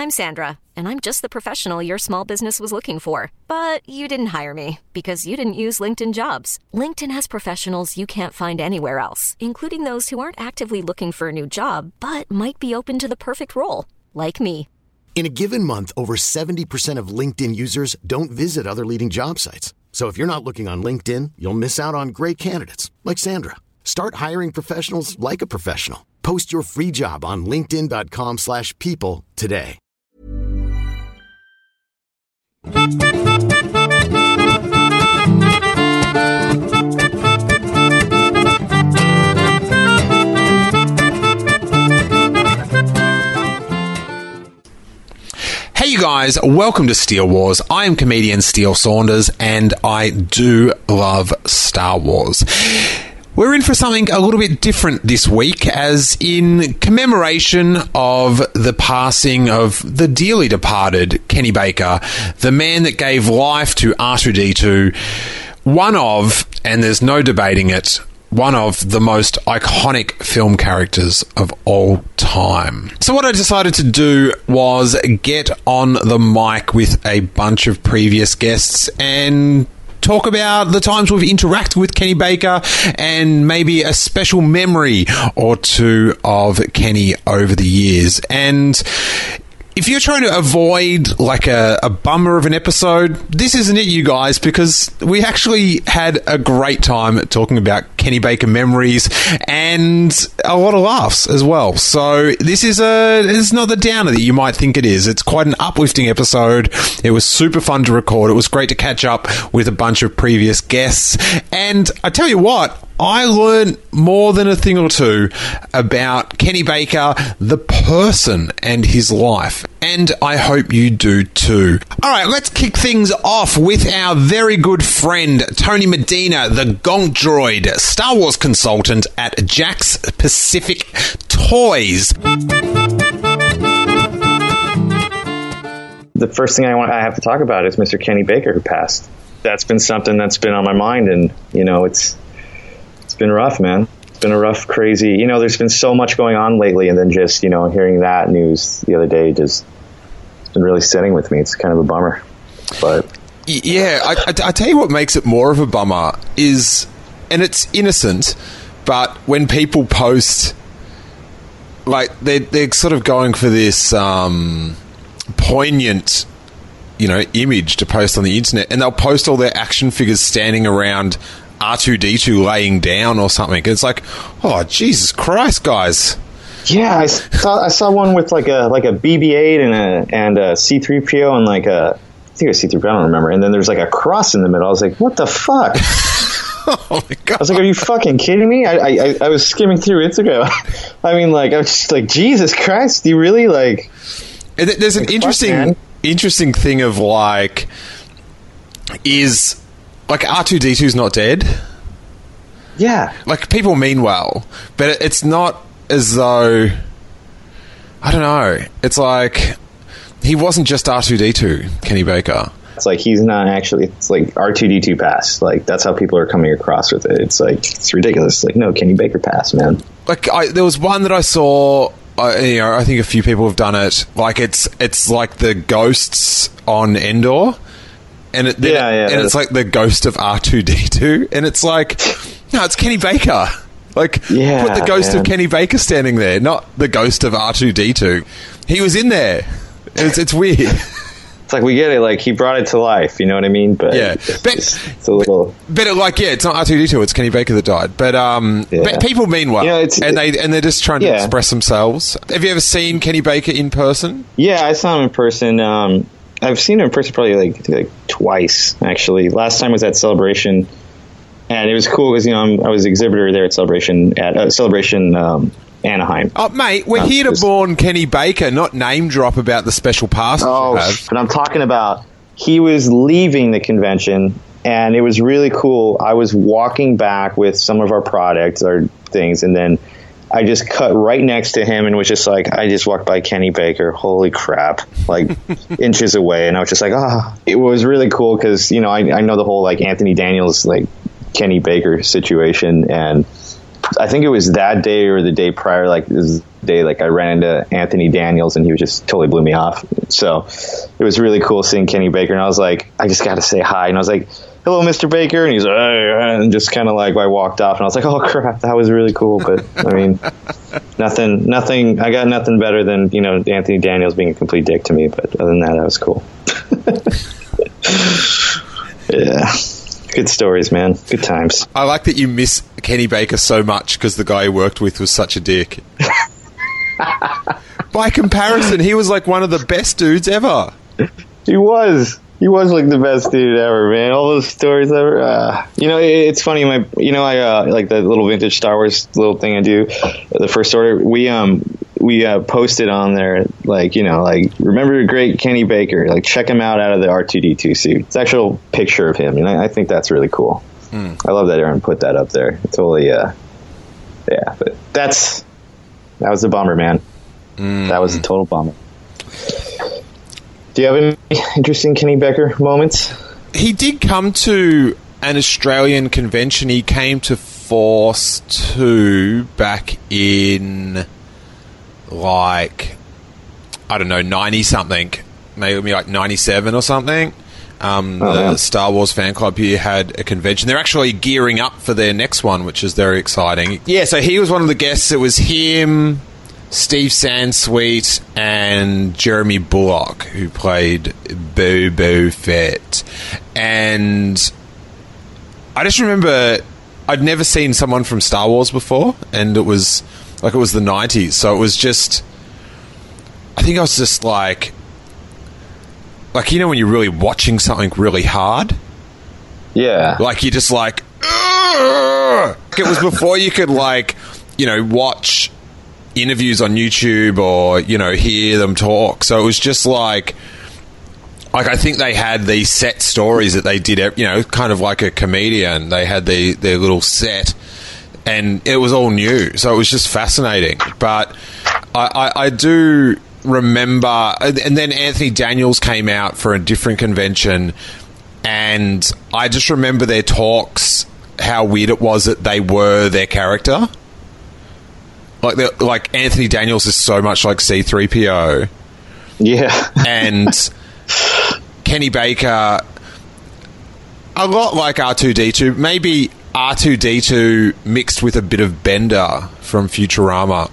I'm Sandra, and I'm just the professional your small business was looking for. But you didn't hire me because you didn't use LinkedIn Jobs. LinkedIn has professionals you can't find anywhere else, including those who aren't actively looking for a new job, but might be open to the perfect role, like me. In a given month, over 70% of LinkedIn users don't visit other leading job sites. So if you're not looking on LinkedIn, you'll miss out on great candidates like Sandra. Start hiring professionals like a professional. Post your free job on linkedin.com/people today. Hey you guys, welcome to Steele Wars. I am comedian Steele Saunders and I do love Star Wars. We're in for something a little bit different this week, as in commemoration of the passing of the dearly departed Kenny Baker, the man that gave life to R2-D2, one of, and there's no debating it, one of the most iconic film characters of all time. So what I decided to do was get on the mic with a bunch of previous guests and talk about the times we've interacted with Kenny Baker and maybe a special memory or two of Kenny over the years. And if you're trying to avoid like a bummer of an episode, this isn't it, you guys, because we actually had a great time talking about Kenny Baker memories and a lot of laughs as well. So this is it's not the downer that you might think it is. It's quite an uplifting episode. It was super fun to record. It was great to catch up with a bunch of previous guests. And I tell you what, I learned more than a thing or two about Kenny Baker, the person, and his life. And I hope you do too. All right, let's kick things off with our very good friend, Tony Medina, the Gonk Droid, Star Wars consultant at Jakks Pacific Toys. The first thing I have to talk about is Mr. Kenny Baker, who passed. That's been something that's been on my mind, and, you know, it's been rough, man. It's been a rough, crazy, you know, there's been so much going on lately, and then just, you know, hearing that news the other day just, it's been really sitting with me. It's kind of a bummer, but... Yeah, I tell you what makes it more of a bummer is, and it's innocent, but when people post, like, they're sort of going for this poignant, you know, image to post on the internet, and they'll post all their action figures standing around R2-D2 laying down or something. It's like, oh, Jesus Christ, guys. Yeah, I saw one with like a BB-8 and a C-3PO and like I think it was C-3PO, I don't remember. And then there's like a cross in the middle. I was like, what the fuck? Oh my God. I was like, are you fucking kidding me? I was skimming through Instagram. I mean, like, I was just like, Jesus Christ, do you really like... There's an interesting thing of like, is... Like, R2-D2's not dead. Yeah. Like, people mean well, but it's not as though... I don't know. It's like, he wasn't just R2-D2, Kenny Baker. It's like, he's not actually... It's like, R2-D2 passed. Like, that's how people are coming across with it. It's like, it's ridiculous. Like, no, Kenny Baker passed, man. Like, there was one that I saw... you know, I think a few people have done it. Like, it's like the ghosts on Endor. And it's like the ghost of R2-D2, and it's like, no, it's Kenny Baker. Like, put the ghost of Kenny Baker standing there, not the ghost of R2-D2. He was in there. It's weird. It's like, we get it. Like, he brought it to life. You know what I mean? But yeah, it's a little. But it's not R2-D2. It's Kenny Baker that died. But people mean well, and they're just trying to express themselves. Have you ever seen Kenny Baker in person? Yeah, I saw him in person. I've seen him in person probably like twice, actually. Last time was at Celebration, and it was cool because, you know, I was exhibitor there at Celebration Anaheim. Oh, mate, we're here to mourn Kenny Baker, not name drop about the special pass. Oh, but I'm talking about, he was leaving the convention, and it was really cool. I was walking back with some of our products or things, and then I just cut right next to him and was just like, I just walked by Kenny Baker. Holy crap. Like inches away. And I was just like, it was really cool. Cause, you know, I know the whole like Anthony Daniels, like Kenny Baker situation. And I think it was that day or the day prior, like this day, like I ran into Anthony Daniels and he was just totally blew me off. So it was really cool seeing Kenny Baker, and I was like, I just got to say hi. And I was like, hello, Mr. Baker. And he's like, hey, and just kind of like, I walked off and I was like, oh crap, that was really cool. But I mean, nothing, I got nothing better than, you know, Anthony Daniels being a complete dick to me. But other than that was cool. Yeah. Good stories, man. Good times. I like that you miss Kenny Baker so much because the guy you worked with was such a dick. By comparison, he was like one of the best dudes ever. He was like the best dude ever, man. All those stories ever. You know, it's funny. I like the little vintage Star Wars little thing I do. The first order, we posted on there, like, you know, like, remember the great Kenny Baker, like, check him out of the R2-D2 suit. It's an actual picture of him, and I think that's really cool. I love that Aaron put that up there. Totally, yeah, but that was the bummer, man. That was a total bummer. Do you have any interesting Kenny Baker moments? He did come to an Australian convention. He came to Force 2 back in, like, I don't know, 90-something. Maybe like 97 or something. The Star Wars fan club here had a convention. They're actually gearing up for their next one, which is very exciting. Yeah, so he was one of the guests. It was him, Steve Sansweet, and Jeremy Bulloch, who played Boba Fett. And I just remember I'd never seen someone from Star Wars before, and it was the 90s, so it was just, I think I was just like, you know when you're really watching something really hard? Yeah. Like, you're just like, ugh! It was before you could, like, you know, watch interviews on YouTube or, you know, hear them talk. So it was just like I think they had these set stories that they did, you know, kind of like a comedian. They had their little set, and it was all new. So it was just fascinating. But I do remember, and then Anthony Daniels came out for a different convention, and I just remember their talks, how weird it was that they were their character. Like Anthony Daniels is so much like C-3PO. Yeah. And Kenny Baker, a lot like R2-D2. Maybe R2-D2 mixed with a bit of Bender from Futurama.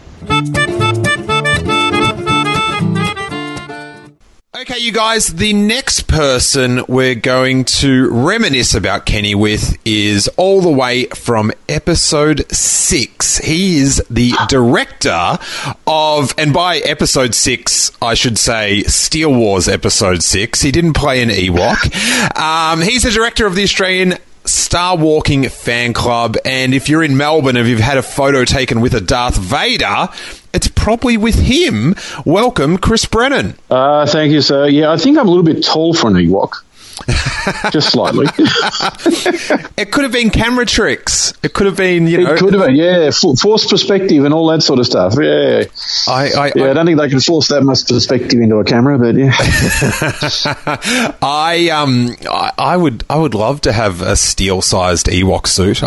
Okay, you guys, the next person we're going to reminisce about Kenny with is all the way from episode 6. He is the director of, and by episode 6, I should say Steele Wars episode 6. He didn't play an Ewok. He's the director of the Australian Star Walking fan club, and if you're in Melbourne and you've had a photo taken with a Darth Vader, it's probably with him. Welcome, Chris Brennan. Thank you, sir. Yeah, I think I'm a little bit tall for an Ewok. Just slightly. It could have been camera tricks. It could have been, you know. It could have been, yeah. Force perspective and all that sort of stuff. Yeah. I don't think they can force that much perspective into a camera, but yeah. I would love to have a steel-sized Ewok suit.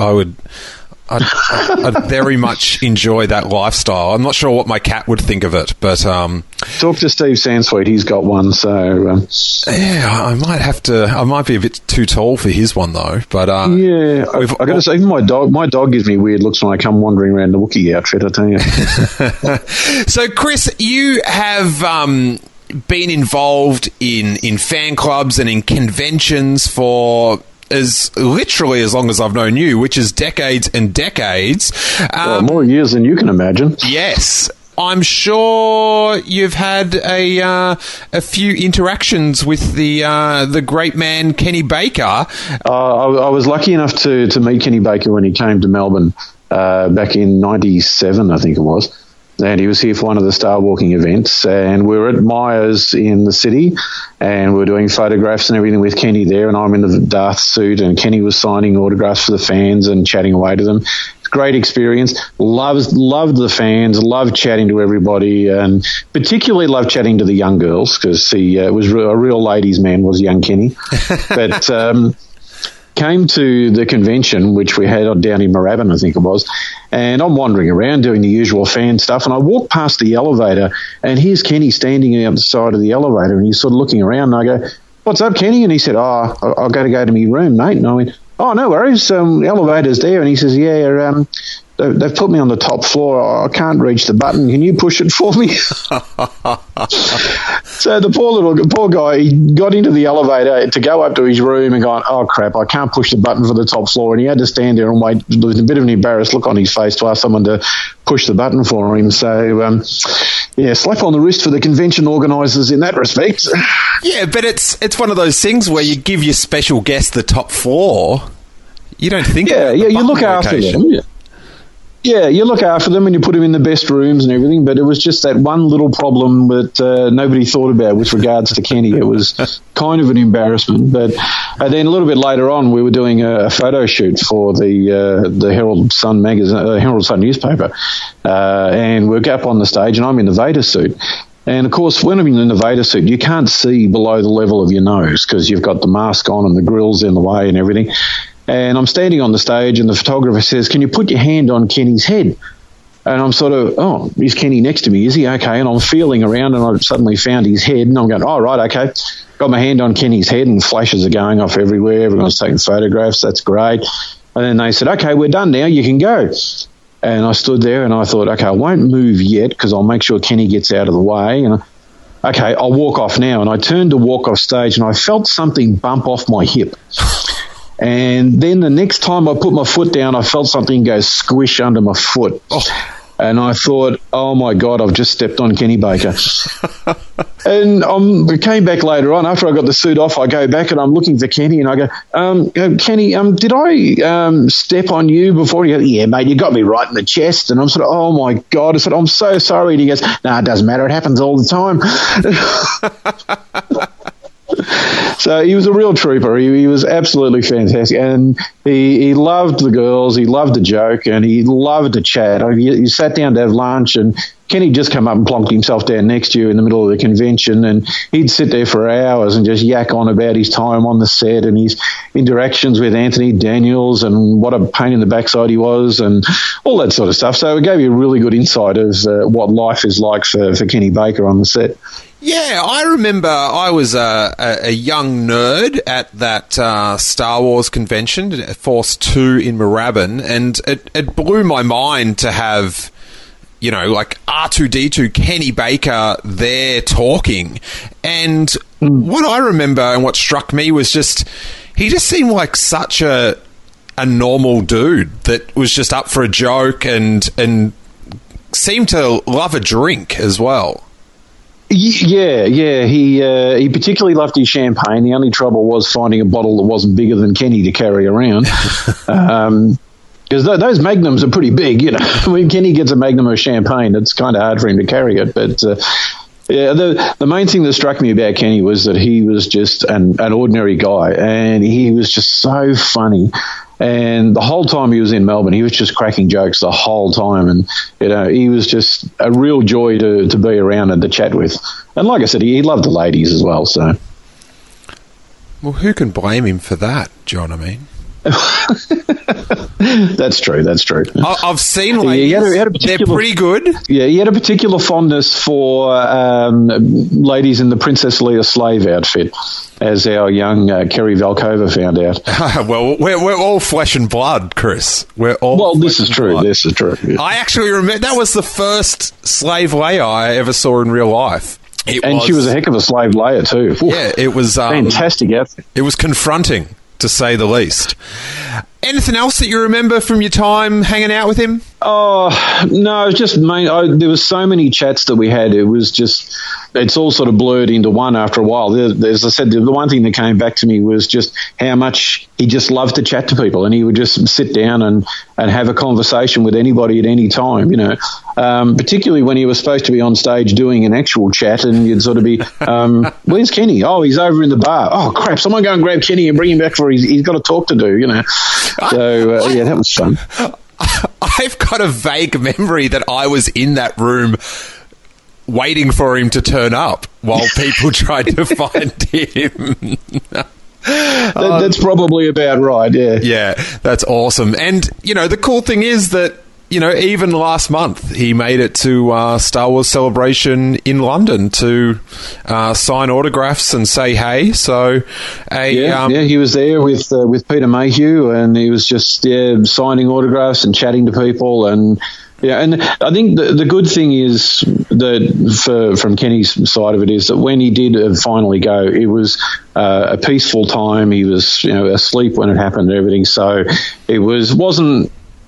I'd very much enjoy that lifestyle. I'm not sure what my cat would think of it, but talk to Steve Sansweet. He's got one, so yeah, I might be a bit too tall for his one though. But yeah, I got to say, even my dog gives me weird looks when I come wandering around the Wookiee outfit, I tell you. So, Chris, you have been involved in fan clubs and in conventions for literally as long as I've known you, which is decades and decades. More years than you can imagine. Yes. I'm sure you've had a few interactions with the great man Kenny Baker. I was lucky enough to meet Kenny Baker when he came to Melbourne back in 97, I think it was. And he was here for one of the Star Walking events, and we were at Myers in the city, and we were doing photographs and everything with Kenny there, and I'm in the Darth suit, and Kenny was signing autographs for the fans and chatting away to them. Great experience. Loved the fans, loved chatting to everybody, and particularly loved chatting to the young girls, because he was a real ladies' man, was young Kenny. But came to the convention, which we had down in Moorabbin, I think it was, and I'm wandering around doing the usual fan stuff, and I walk past the elevator, and here's Kenny standing out the side of the elevator, and he's sort of looking around, and I go, "What's up, Kenny?" And he said, "Oh, I've got to go to my room, mate." And I went, "Oh, no worries, the elevator's there." And he says, "Yeah, they've put me on the top floor. I can't reach the button. Can you push it for me?" So the poor guy, he got into the elevator to go up to his room and going, "Oh, crap, I can't push the button for the top floor." And he had to stand there and wait with a bit of an embarrassed look on his face to ask someone to push the button for him. So, slap on the wrist for the convention organisers in that respect. Yeah, but it's one of those things where you give your special guest the top floor. You don't think about you look after them. Yeah, you look after them and you put them in the best rooms and everything, but it was just that one little problem that nobody thought about with regards to Kenny. It was kind of an embarrassment. But then a little bit later on, we were doing a photo shoot for the Herald Sun magazine, Herald Sun newspaper, and we're up on the stage and I'm in the Vader suit. And, of course, when I'm in the Vader suit, you can't see below the level of your nose because you've got the mask on and the grill's in the way and everything. And I'm standing on the stage and the photographer says, "Can you put your hand on Kenny's head?" And I'm sort of, "Oh, is Kenny next to me? Is he okay?" And I'm feeling around and I suddenly found his head and I'm going, "Oh, right, okay." Got my hand on Kenny's head and flashes are going off everywhere. Everyone's taking photographs. That's great. And then they said, "Okay, we're done now. You can go." And I stood there and I thought, okay, I won't move yet because I'll make sure Kenny gets out of the way. And okay, I'll walk off now. And I turned to walk off stage and I felt something bump off my hip. And then the next time I put my foot down, I felt something go squish under my foot. Oh. And I thought, oh, my God, I've just stepped on Kenny Baker. And I came back later on. After I got the suit off, I go back and I'm looking for Kenny and I go, "Kenny, did I step on you before?" He goes, "Yeah, mate, you got me right in the chest." And I'm sort of, oh, my God. I said, "I'm so sorry." And he goes, "No, it doesn't matter. It happens all the time." So he was a real trooper. He was absolutely fantastic. And he loved the girls, he loved the joke, and he loved to chat. He sat down to have lunch, and Kenny just come up and plonked himself down next to you in the middle of the convention, and he'd sit there for hours and just yak on about his time on the set and his interactions with Anthony Daniels and what a pain in the backside he was and all that sort of stuff. So it gave you a really good insight of what life is like for Kenny Baker on the set. Yeah, I remember I was a young nerd at that Star Wars convention, Force 2 in Moorabbin, and it blew my mind to have, you know, like R2-D2, Kenny Baker there talking. And what I remember and what struck me was just, he just seemed like such a normal dude that was just up for a joke and seemed to love a drink as well. Yeah. He particularly loved his champagne. The only trouble was finding a bottle that wasn't bigger than Kenny to carry around. Because those magnums are pretty big, you know. When Kenny gets a magnum of champagne, it's kind of hard for him to carry it. But the main thing that struck me about Kenny was that he was just an ordinary guy, and he was just so funny. And the whole time he was in Melbourne, he was just cracking jokes the whole time. And, you know, he was just a real joy to be around and to chat with. And like I said, he loved the ladies as well. So, well, who can blame him for that, John? I mean, That's true. I've seen ladies. They're pretty good. Yeah, he had a particular fondness for ladies in the Princess Leia slave outfit, as our young Kerry Valkova found out. Well, we're all flesh and blood, Chris. We're all. Well, this is true. This is true. Yeah. I actually remember that was the first slave Leia I ever saw in real life. She was a heck of a slave Leia too. Yeah, it was fantastic outfit. It was confronting, to say the least. Anything else that you remember from your time hanging out with him? Oh, no, it was just there was so many chats that we had. It was just, it's all sort of blurred into one after a while. As I said, the one thing that came back to me was just how much he just loved to chat to people, and he would just sit down and have a conversation with anybody at any time, you know, particularly when he was supposed to be on stage doing an actual chat, and you'd sort of be, where's Kenny? Oh, he's over in the bar. Oh, crap, someone go and grab Kenny and bring him back for he's got a talk to do, you know. So, yeah, that was fun. I've got a vague memory that I was in that room waiting for him to turn up while people tried to find him. That's probably about right, yeah. Yeah, that's awesome. And, the cool thing is that, even last month, he made it to Star Wars Celebration in London to sign autographs and say hey. So, he was there with Peter Mayhew, and he was just signing autographs and chatting to people. And I think the good thing is that from Kenny's side of it is that when he did finally go, it was a peaceful time. He was asleep when it happened and everything. So it wasn't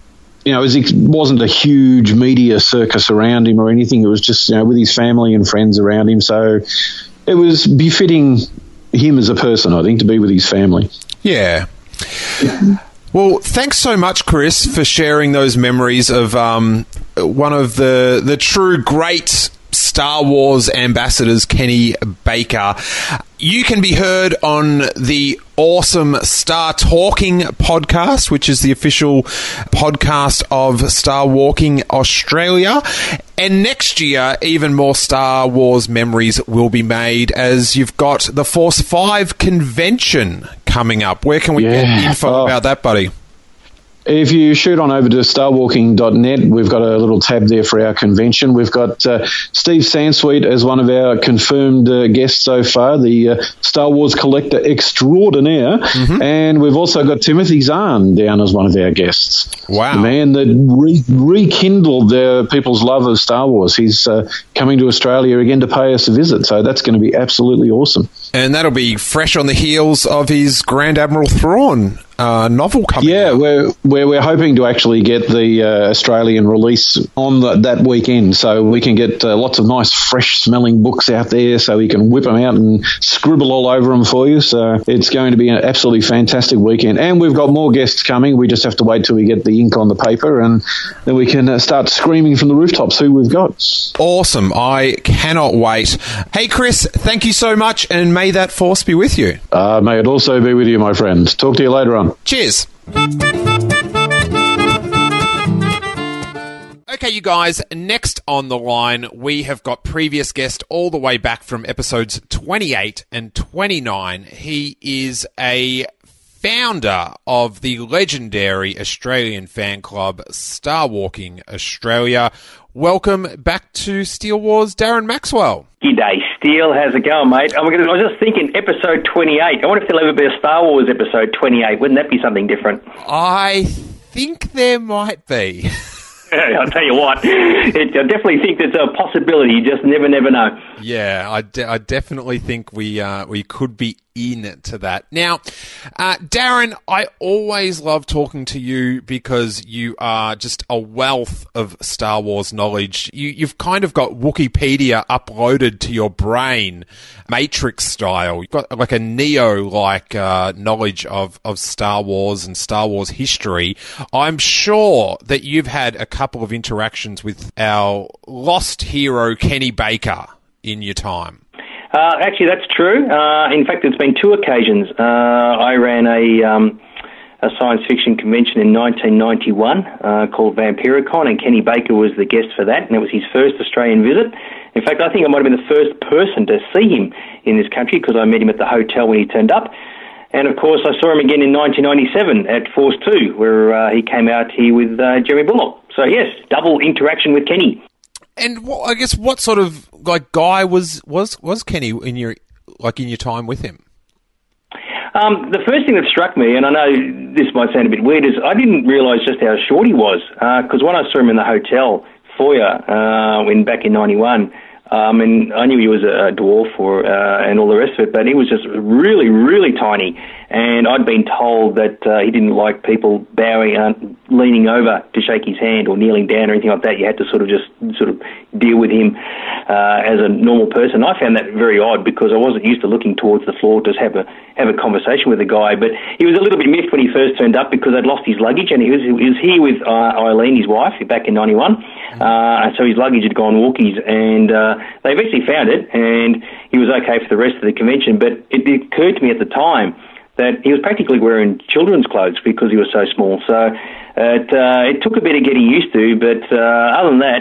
a huge media circus around him or anything. It was just, with his family and friends around him. So it was befitting him as a person, I think, to be with his family. Yeah. Well, thanks so much, Chris, for sharing those memories of one of the true great Star Wars ambassadors, Kenny Baker. You can be heard on the awesome Star Talking podcast, which is the official podcast of Star Walking Australia. And next year, even more Star Wars memories will be made as you've got the Force 5 convention coming up. Where can we get info about that, buddy? If you shoot on over to starwalking.net, we've got a little tab there for our convention. We've got Steve Sansweet as one of our confirmed guests so far, the Star Wars collector extraordinaire. Mm-hmm. And we've also got Timothy Zahn down as one of our guests. Wow. The man that rekindled people's love of Star Wars. He's coming to Australia again to pay us a visit, so that's going to be absolutely awesome. And that'll be fresh on the heels of his Grand Admiral Thrawn novel coming out. Yeah, we're hoping to actually get the Australian release on that weekend, so we can get lots of nice, fresh-smelling books out there, so we can whip them out and scribble all over them for you. So it's going to be an absolutely fantastic weekend. And we've got more guests coming. We just have to wait till we get the ink on the paper, and then we can start screaming from the rooftops who we've got. Awesome. I cannot wait. Hey, Chris, thank you so much, and may that force be with you. May it also be with you, my friend. Talk to you later on. Cheers. Okay, you guys, next on the line, we have got previous guest all the way back from episodes 28 and 29. He is a founder of the legendary Australian fan club, Star Walking Australia. Welcome back to Steele Wars, Darren Maxwell. G'day, Steele. How's it going, mate? I was just thinking, episode 28. I wonder if there'll ever be a Star Wars episode 28. Wouldn't that be something different? I think there might be. I'll tell you what, I definitely think there's a possibility. You just never know. Yeah, I definitely think we could be into that. Now, Darren, I always love talking to you because you are just a wealth of Star Wars knowledge. You've kind of got Wikipedia uploaded to your brain, Matrix style. You've got like a Neo-like knowledge of Star Wars and Star Wars history. I'm sure that you've had a couple of interactions with our lost hero, Kenny Baker, in your time. Actually, that's true. In fact, it's been two occasions. I ran a science fiction convention in 1991 called Vampiricon, and Kenny Baker was the guest for that, and it was his first Australian visit. In fact, I think I might have been the first person to see him in this country because I met him at the hotel when he turned up. And, of course, I saw him again in 1997 at Force 2, where he came out here with Jeremy Bullock. So, yes, double interaction with Kenny. And I guess what sort of guy was Kenny in your time with him? The first thing that struck me, and I know this might sound a bit weird, is I didn't realise just how short he was. Because when I saw him in the hotel foyer back in 91, and I knew he was a dwarf and all the rest of it, but he was just really, really tiny. And I'd been told that he didn't like people bowing, leaning over to shake his hand or kneeling down or anything like that. You had to sort of deal with him as a normal person. I found that very odd because I wasn't used to looking towards the floor to have a conversation with the guy. But he was a little bit miffed when he first turned up because I'd lost his luggage, and he was here with Eileen, his wife, back in 91. So his luggage had gone walkies, and they eventually found it, and he was okay for the rest of the convention. But it occurred to me at the time that he was practically wearing children's clothes because he was so small. So it took a bit of getting used to, but other than that,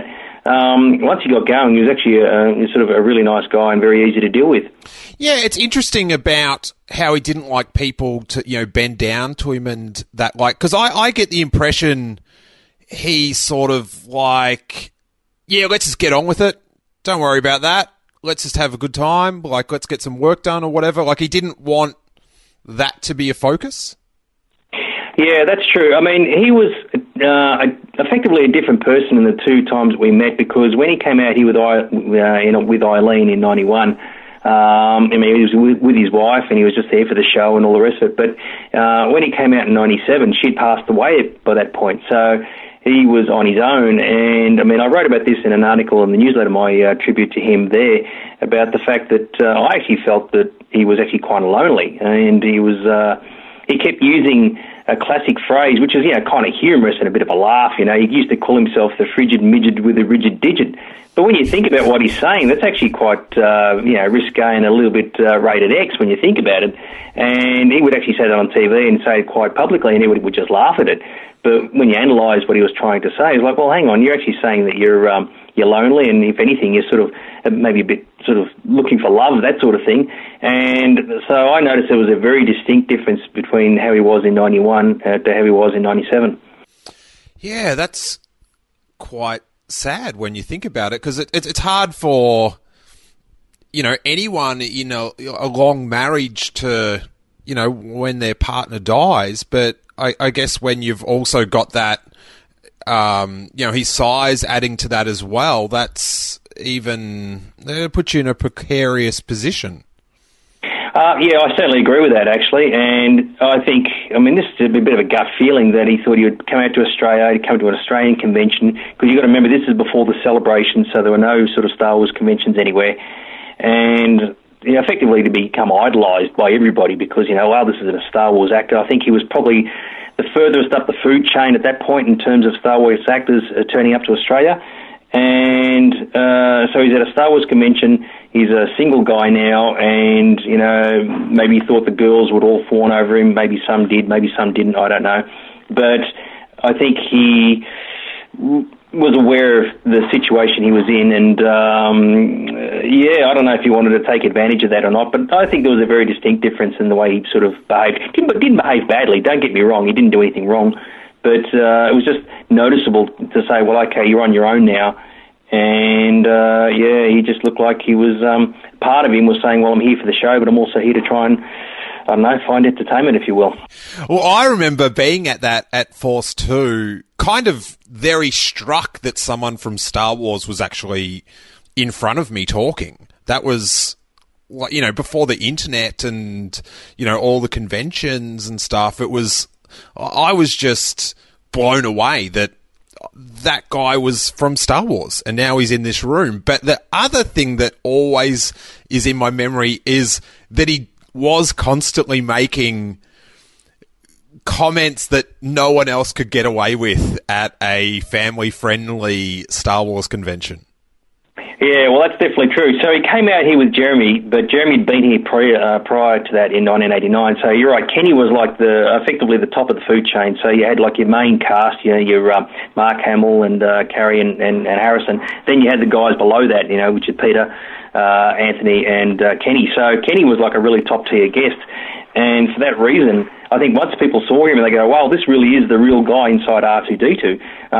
once he got going, he was actually sort of a really nice guy and very easy to deal with. Yeah, it's interesting about how he didn't like people to, bend down to him and that, because I get the impression he's sort of like, yeah, let's just get on with it. Don't worry about that. Let's just have a good time. Let's get some work done or whatever. He didn't want that to be a focus. Yeah, that's true. I mean, he was effectively a different person in the two times we met, because when he came out here with Eileen in 91, he was with his wife and he was just there for the show and all the rest of it. But when he came out in 97, she'd passed away by that point. So he was on his own. And, I wrote about this in an article in the newsletter, my tribute to him there, about the fact that I actually felt that he was actually quite lonely. And he kept using a classic phrase, which is, kind of humorous and a bit of a laugh. He used to call himself the frigid midget with a rigid digit. But when you think about what he's saying, that's actually quite, risque and a little bit rated X when you think about it. And he would actually say that on TV and say it quite publicly, and everybody would just laugh at it. But when you analyse what he was trying to say, it's like, well, hang on, you're actually saying that you're lonely, and if anything, you're sort of maybe a bit sort of looking for love, that sort of thing. And so I noticed there was a very distinct difference between how he was in 91 to how he was in 97. Yeah, that's quite sad when you think about it, because it's hard for, anyone in a long marriage to, when their partner dies. But I guess when you've also got that, his size adding to that as well, that's even puts you in a precarious position. Yeah, I certainly agree with that, actually. And I think, this is a bit of a gut feeling that he thought he would come out to Australia, he'd come to an Australian convention, because you've got to remember, this is before the celebration, so there were no sort of Star Wars conventions anywhere. And effectively to become idolised by everybody because, this is a Star Wars actor. I think he was probably the furthest up the food chain at that point in terms of Star Wars actors turning up to Australia. And so he's at a Star Wars convention. He's a single guy now, and, maybe he thought the girls would all fawn over him. Maybe some did, maybe some didn't, I don't know. But I think he was aware of the situation he was in, and, I don't know if he wanted to take advantage of that or not, but I think there was a very distinct difference in the way he sort of behaved. Didn't behave badly, don't get me wrong, he didn't do anything wrong, but it was just noticeable to say, well, okay, you're on your own now. And, he just looked like he was, part of him was saying, well, I'm here for the show, but I'm also here to try and, find entertainment, if you will. Well, I remember being at Force 2, kind of very struck that someone from Star Wars was actually in front of me talking. That was, before the internet and, all the conventions and stuff. I was just blown away that guy was from Star Wars and now he's in this room. But the other thing that always is in my memory is that he was constantly making comments that no one else could get away with at a family-friendly Star Wars convention. Yeah, well, that's definitely true. So he came out here with Jeremy, but Jeremy had been here prior to that in 1989. So you're right, Kenny was like effectively the top of the food chain. So you had like your main cast, your Mark Hamill and Carrie and Harrison. Then you had the guys below that, which is Peter, Anthony and Kenny. So Kenny was like a really top-tier guest. And for that reason, I think once people saw him and they go, wow, this really is the real guy inside R2-D2,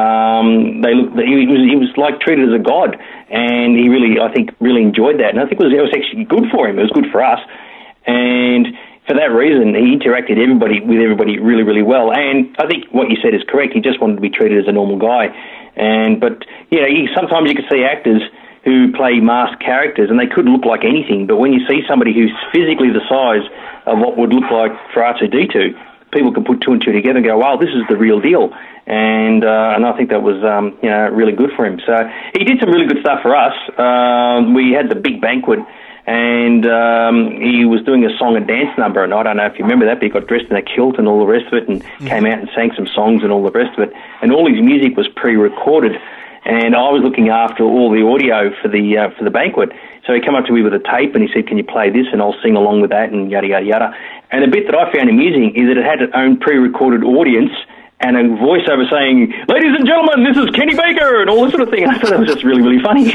he was like treated as a god. And he really, I think, really enjoyed that. And I think it was actually good for him. It was good for us. And for that reason, he interacted with everybody really, really well. And I think what you said is correct. He just wanted to be treated as a normal guy. But sometimes you can see actors who play masked characters, and they could look like anything. But when you see somebody who's physically the size of what would look like for R2-D2, people can put two and two together and go, wow, this is the real deal. And I think that was really good for him. So he did some really good stuff for us. We had the big banquet, and he was doing a song and dance number, and I don't know if you remember that, but he got dressed in a kilt and all the rest of it, and came out and sang some songs and all the rest of it. And all his music was pre-recorded, and I was looking after all the audio for the banquet. So he came up to me with a tape, and he said, can you play this, and I'll sing along with that, and yada, yada, yada. And the bit that I found amusing is that it had its own pre-recorded audience and a voiceover saying, "Ladies and gentlemen, this is Kenny Baker," and all this sort of thing. And I thought that was just really, really funny.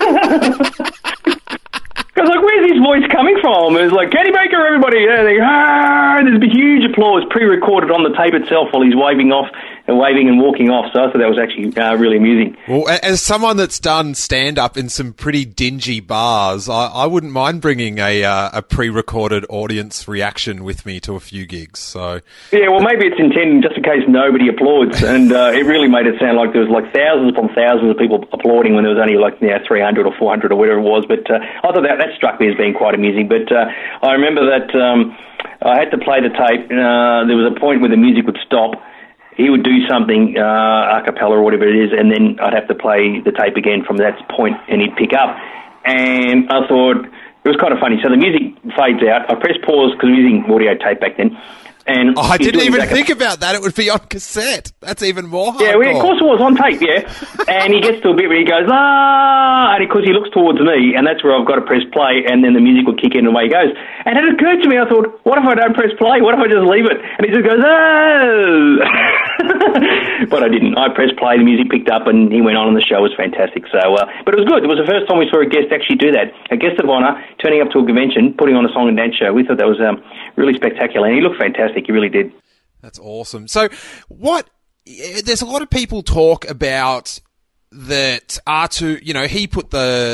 Because, like, where's his voice coming from? It's like, Kenny Baker, everybody. Yeah, there's a huge applause pre-recorded on the tape itself while he's waving and walking off. So I thought that was actually really amusing. Well, as someone that's done stand-up in some pretty dingy bars, I wouldn't mind bringing a pre-recorded audience reaction with me to a few gigs. So yeah, well, maybe it's intended just in case nobody applauds. And it really made it sound like there was like thousands upon thousands of people applauding when there was only like 300 or 400 or whatever it was. But I thought that struck me as being quite amusing. But I remember that I had to play the tape. There was a point where the music would stop. He would do something, a cappella or whatever it is, and then I'd have to play the tape again from that point, and he'd pick up. And I thought, it was kind of funny. So the music fades out. I press pause, because we were using audio tape back then. And I didn't even think about that. It would be on cassette. That's even more hardcore. Yeah, well, of course it was on tape, yeah. And he gets to a bit where he goes, and of course he looks towards me, and that's where I've got to press play, and then the music will kick in and away he goes. And it occurred to me, I thought, what if I don't press play? What if I just leave it? And he just goes, oh! But I didn't. I pressed play, the music picked up, and he went on, and the show was fantastic. So, but it was good. It was the first time we saw a guest actually do that. A guest of honour turning up to a convention, putting on a song and dance show. We thought that was really spectacular, and he looked fantastic. He really did. That's awesome. So there's a lot of people talk about that R2, he put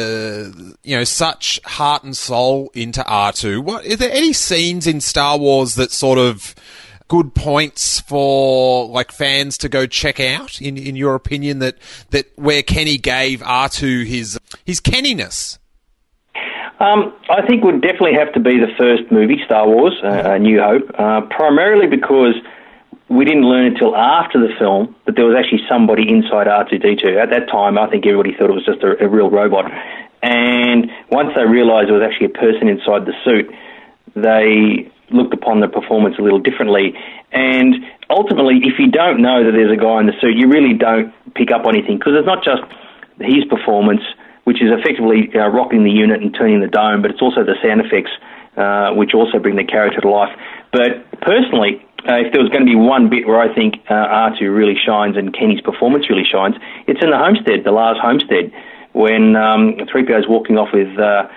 such heart and soul into R2. Are there any scenes in Star Wars that sort of good points for like fans to go check out in your opinion that where Kenny gave R2 his Kenniness? I think would definitely have to be the first movie, Star Wars, A New Hope, primarily because we didn't learn until after the film that there was actually somebody inside R2-D2. At that time, I think everybody thought it was just a real robot. And once they realised there was actually a person inside the suit, they looked upon the performance a little differently. And ultimately, if you don't know that there's a guy in the suit, you really don't pick up on anything, because it's not just his performance, which is effectively rocking the unit and turning the dome, but it's also the sound effects, which also bring the character to life. But personally, if there was going to be one bit where I think R2 really shines and Kenny's performance really shines, it's in the homestead, the Lars homestead, when 3PO is walking off with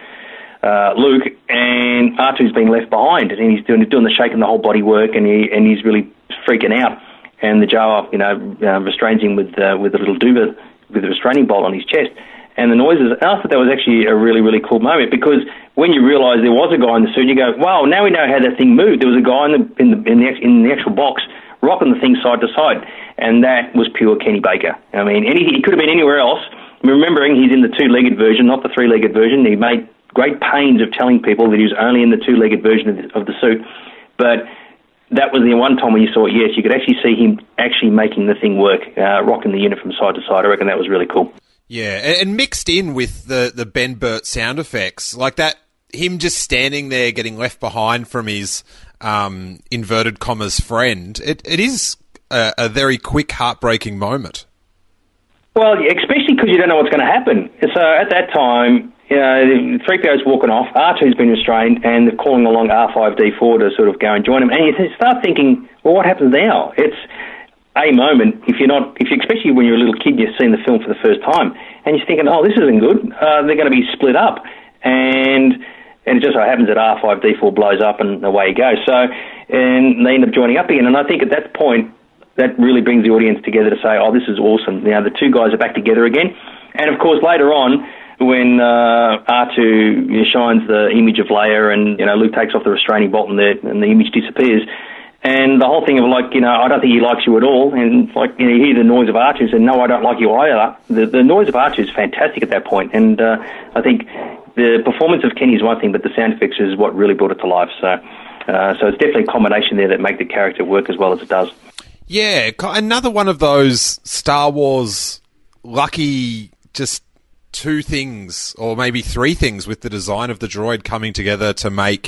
Luke, and R2's been left behind, and he's doing the shaking the whole body work, and he's really freaking out. And the Jawa, restrains him with a little duva with a restraining bolt on his chest. And the noises, and I thought that was actually a really, really cool moment, because when you realise there was a guy in the suit, you go, wow, now we know how that thing moved. There was a guy in the actual box rocking the thing side to side, and that was pure Kenny Baker. I mean, he could have been anywhere else. Remembering he's in the two-legged version, not the three-legged version. He made great pains of telling people that he was only in the two-legged version of the suit, but that was the one time when you saw it, yes, you could actually see him actually making the thing work, rocking the unit from side to side. I reckon that was really cool. Yeah, and mixed in with the Ben Burt sound effects, like that, him just standing there getting left behind from his inverted commas friend, it is a very quick, heartbreaking moment. Well, especially because you don't know what's going to happen. So at that time, 3PO's walking off, R2's been restrained, and they're calling along R5-D4 to sort of go and join him. And you start thinking, well, what happens now? It's a moment, especially when you're a little kid, you've seen the film for the first time, and you're thinking, oh, this isn't good. They're going to be split up. And it just so happens that R5-D4 blows up and away he goes. So, and they end up joining up again. And I think at that point, that really brings the audience together to say, oh, this is awesome. The two guys are back together again. And, of course, later on, when R2 shines the image of Leia and, Luke takes off the restraining bolt and the image disappears, and the whole thing of, like, I don't think he likes you at all, and, like, you hear the noise of R2 and say, no, I don't like you either. The noise of R2 is fantastic at that point, and I think the performance of Kenny is one thing, but the sound effects is what really brought it to life. So it's definitely a combination there that make the character work as well as it does. Yeah, another one of those Star Wars lucky just two things, or maybe three things, with the design of the droid coming together to make,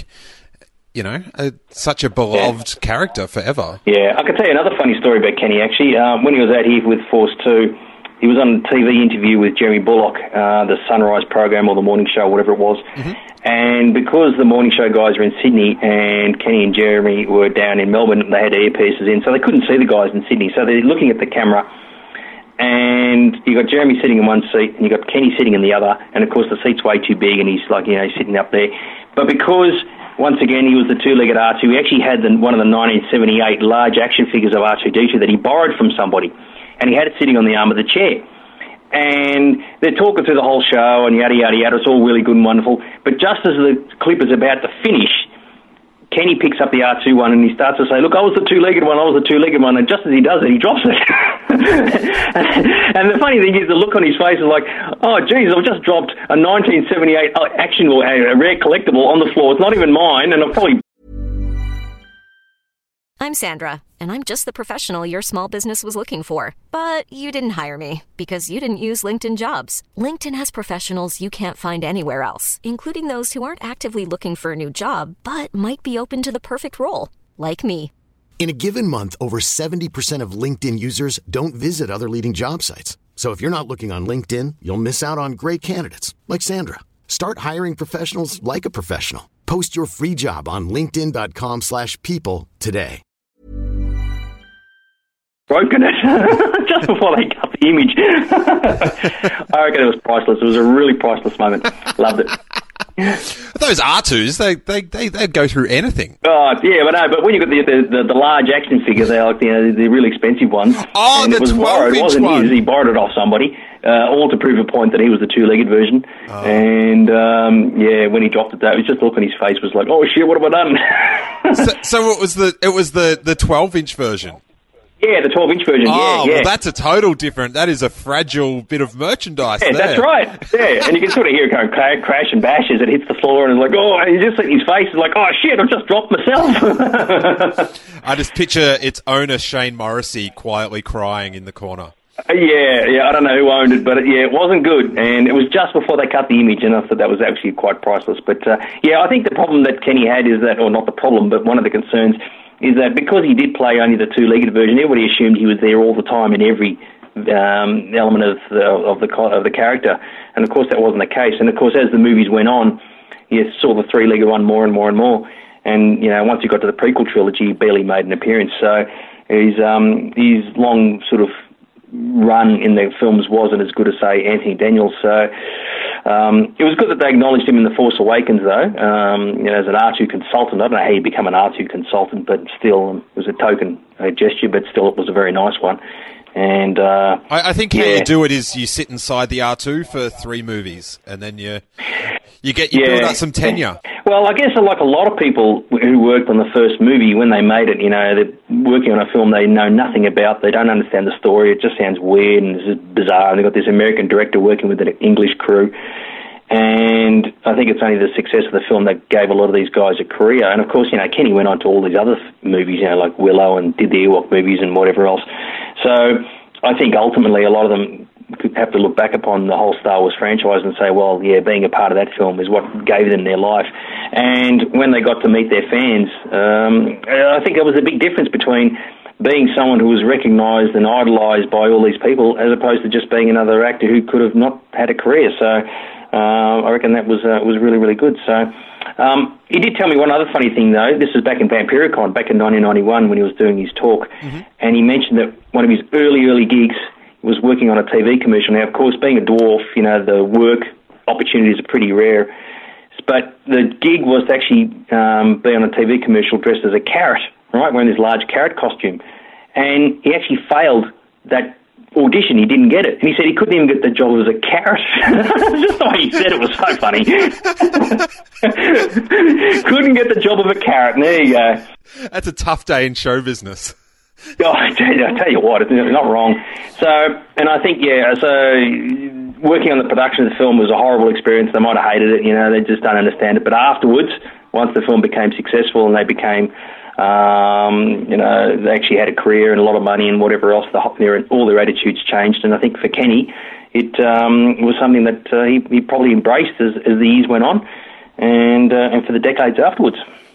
such a beloved character forever. Yeah, I can tell you another funny story about Kenny, actually. When he was out here with Force 2, he was on a TV interview with Jeremy Bullock, the Sunrise program or the morning show, whatever it was. And because the morning show guys are in Sydney and Kenny and Jeremy were down in Melbourne, they had earpieces in, so they couldn't see the guys in Sydney. So they're looking at the camera, and you got Jeremy sitting in one seat, and you got Kenny sitting in the other, and of course the seat's way too big, and he's like, sitting up there. But because once again he was the two-legged R2, he actually had one of the 1978 large action figures of R2-D2 that he borrowed from somebody, and he had it sitting on the arm of the chair. And they're talking through the whole show and yada, yada, yada. It's all really good and wonderful. But just as the clip is about to finish, Kenny picks up the R2 one and he starts to say, look, I was the two-legged one. And just as he does it, he drops it. And the funny thing is the look on his face is like, oh, geez, I've just dropped a 1978 action or a rare collectible on the floor. It's not even mine. And I've probably... I'm Sandra, and I'm just the professional your small business was looking for. But you didn't hire me because you didn't use LinkedIn Jobs. LinkedIn has professionals you can't find anywhere else, including those who aren't actively looking for a new job, but might be open to the perfect role, like me. In a given month, over 70% of LinkedIn users don't visit other leading job sites. So if you're not looking on LinkedIn, you'll miss out on great candidates like Sandra. Start hiring professionals like a professional. Post your free job on linkedin.com/people today. Broken it just before they cut the image. I reckon it was priceless. It was a really priceless moment. Loved it. Those R2s, they go through anything. Oh, yeah, but when you got the large action figure, they're like the really expensive ones. Oh, and the 12-inch one. His. He borrowed it off somebody, all to prove a point that he was the two-legged version. Oh. And when he dropped it, it was just the look on his face was like, oh shit, what have I done? so it was the 12-inch version. Yeah, the 12-inch version, well, that's a total different... That is a fragile bit of merchandise there. That's right. Yeah, and you can sort of hear it going crash and bash as it hits the floor, and it's like, oh, and you just see his face, it's like, oh, shit, I've just dropped myself. I just picture its owner, Shane Morrissey, quietly crying in the corner. Yeah, I don't know who owned it, but it wasn't good, and it was just before they cut the image, and I thought that was actually quite priceless. But, I think the problem that Kenny had is that, or not the problem, but one of the concerns is that because he did play only the two-legged version, everybody assumed he was there all the time in every element of the character, and of course that wasn't the case. And of course, as the movies went on, you saw the three-legged one more and more and more. And once you got to the prequel trilogy, he barely made an appearance. So his long sort of run in the films wasn't as good as, say, Anthony Daniels. So it was good that they acknowledged him in The Force Awakens, though, as an R2 consultant. I don't know how you become an R2 consultant, but still it was a token gesture, but still it was a very nice one. And I think how you do it is you sit inside the R2 for 3 movies, and then you build up some tenure. Well, I guess like a lot of people who worked on the first movie, when they made it, they're working on a film they know nothing about. They don't understand the story. It just sounds weird and it's bizarre. And they've got this American director working with an English crew. And I think it's only the success of the film that gave a lot of these guys a career. And of course, Kenny went on to all these other movies, like Willow, and did the Ewok movies and whatever else. So I think ultimately a lot of them could have to look back upon the whole Star Wars franchise and say, well, being a part of that film is what gave them their life. And when they got to meet their fans, I think there was a big difference between being someone who was recognised and idolised by all these people as opposed to just being another actor who could have not had a career. So I reckon that was really, really good. So he did tell me one other funny thing, though. This was back in Vampiricon, back in 1991 when he was doing his talk. Mm-hmm. And he mentioned that one of his early gigs was working on a TV commercial. Now, of course, being a dwarf, the work opportunities are pretty rare. But the gig was to actually be on a TV commercial dressed as a carrot, right, wearing this large carrot costume. And he actually failed that audition. He didn't get it. And he said he couldn't even get the job as a carrot. Just the way he said it was so funny. Couldn't get the job of a carrot. And there you go. That's a tough day in show business. Oh, I tell you what, it's not wrong. So, and I think, so working on the production of the film was a horrible experience. They might have hated it, they just don't understand it. But afterwards, once the film became successful and they became, they actually had a career and a lot of money and whatever else, all their attitudes changed. And I think for Kenny, it was something that he probably embraced as the years went on and for the decades afterwards.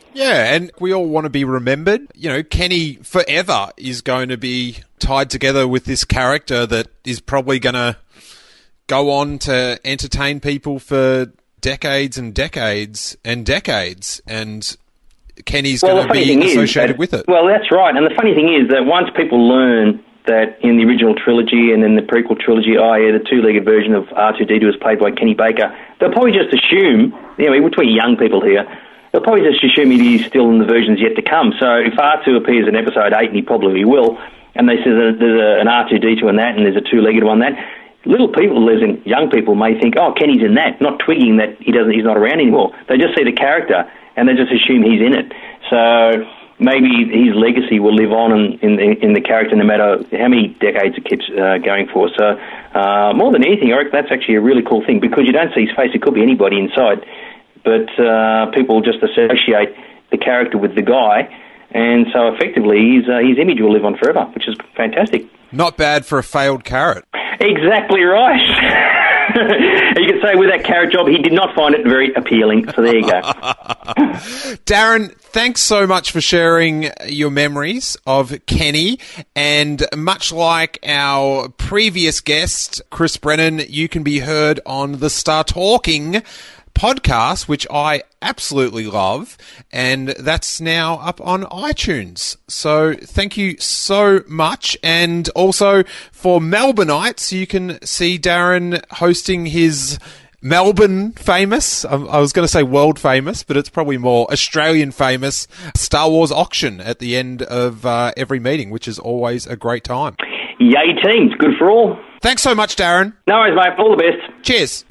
Yeah, and we all want to be remembered. You know, Kenny forever is going to be tied together with this character that is probably going to go on to entertain people for decades and decades and decades, and Kenny's going to be associated with it. Well, that's right. And the funny thing is that once people learn that in the original trilogy and in the prequel trilogy, i.e. the two-legged version of R2-D2 is played by Kenny Baker, they'll probably just assume, we're talking young people here, they'll probably just assume he's still in the versions yet to come. So if R2 appears in episode 8, and he probably will, and they say that there's an R2-D2 in that and there's a two-legged one that, little people, as in young people, may think, oh, Kenny's in that, not twigging that he's not around anymore. They just see the character and they just assume he's in it. So maybe his legacy will live on in the character no matter how many decades it keeps going for. So more than anything, Eric, that's actually a really cool thing because you don't see his face. It could be anybody inside. But people just associate the character with the guy, and so effectively his image will live on forever, which is fantastic. Not bad for a failed carrot. Exactly right. You could say with that carrot job, he did not find it very appealing, so there you go. Darren, thanks so much for sharing your memories of Kenny, and much like our previous guest, Chris Brennan, you can be heard on the Star Talking podcast, which I absolutely love, and that's now up on iTunes. So thank you so much. And also for Melbourneites, you can see Darren hosting his Melbourne famous, I was going to say world famous, but it's probably more Australian famous Star Wars auction at the end of every meeting, which is always a great time. Yay teams, good for all. Thanks so much, Darren. No worries, mate. All the best. Cheers.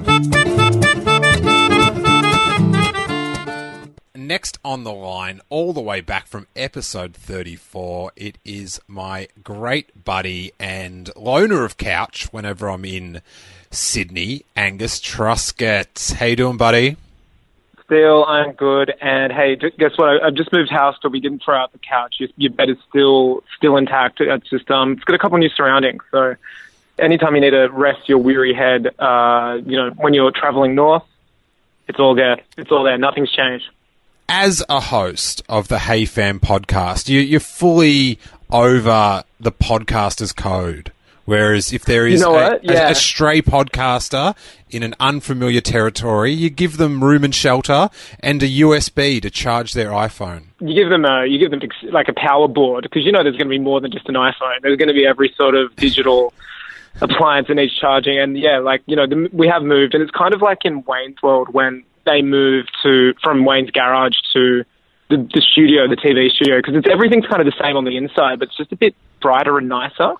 Next on the line, all the way back from episode 34, it is my great buddy and loaner of couch whenever I'm in Sydney, Angus Truscott. How you doing, buddy? Still, I'm good. And hey, guess what? I've just moved house, so we didn't throw out the couch. Your bed is still intact. It's just it's got a couple new surroundings. So anytime you need to rest your weary head, when you're traveling north, it's all there. It's all there. Nothing's changed. As a host of the Hey Fam podcast, you're fully over the podcaster's code. Whereas if there is a stray podcaster in an unfamiliar territory, you give them room and shelter and a USB to charge their iPhone. You give them like a power board because there's going to be more than just an iPhone. There's going to be every sort of digital appliance that needs charging. And we have moved, and it's kind of like in Wayne's World when they moved from Wayne's garage to the studio, the TV studio, because everything's kind of the same on the inside, but it's just a bit brighter and nicer.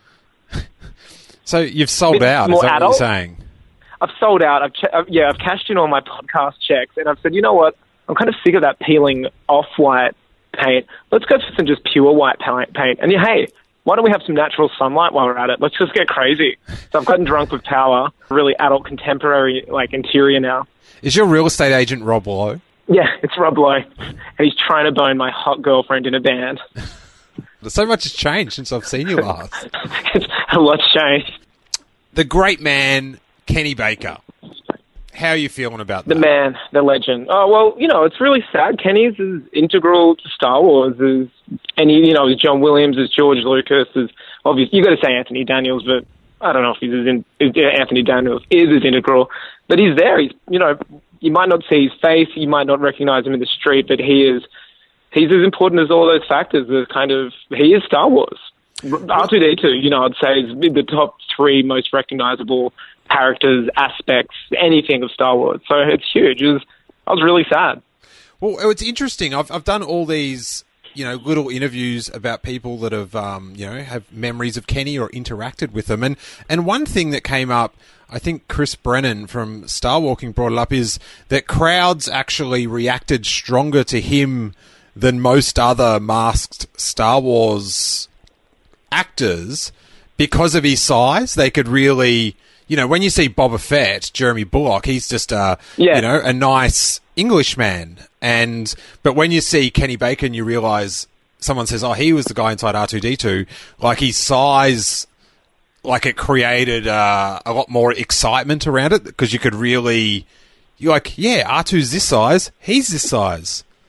So you've sold out, is that what you're saying? I've sold out. I've cashed in all my podcast checks, and I've said, you know what? I'm kind of sick of that peeling off-white paint. Let's go for some just pure white paint. And hey, why don't we have some natural sunlight while we're at it? Let's just get crazy. So I've gotten drunk with power, really adult contemporary interior now. Is your real estate agent Rob Lowe? Yeah, it's Rob Lowe. And he's trying to bone my hot girlfriend in a band. So much has changed since I've seen you last. A lot's changed. The great man, Kenny Baker. How are you feeling about that? The man, the legend. Oh, well, it's really sad. Kenny's is integral to Star Wars. As John Williams, as George Lucas, as obviously, you got to say Anthony Daniels, but I don't know if Anthony Daniels is as integral. But he's there. He's, you might not see his face, you might not recognize him in the street, but he's as important as all those factors. He is Star Wars. R2-D2, I'd say is the top 3 most recognizable characters, aspects, anything of Star Wars. So it's huge. I was really sad. Well, it's interesting. I've done all these, little interviews about people that have, have memories of Kenny or interacted with them. And one thing that came up, I think Chris Brennan from Star Walking brought it up, is that crowds actually reacted stronger to him than most other masked Star Wars actors because of his size. They could really, when you see Boba Fett, Jeremy Bulloch, he's just a nice Englishman. But when you see Kenny Baker and you realise someone says, oh, he was the guy inside R2-D2, his size, it created a lot more excitement around it because you could really, you're like, yeah, R2's this size, he's this size.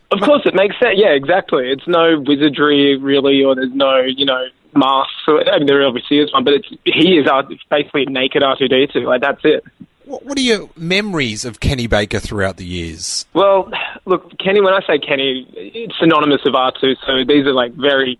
Of course, it makes sense. Yeah, exactly. It's no wizardry, really, or there's no, masks. I mean, there obviously is one, but he is basically naked R2-D2. Like, that's it. What are your memories of Kenny Baker throughout the years? Well, look, Kenny, when I say Kenny, it's synonymous with R2, so these are like very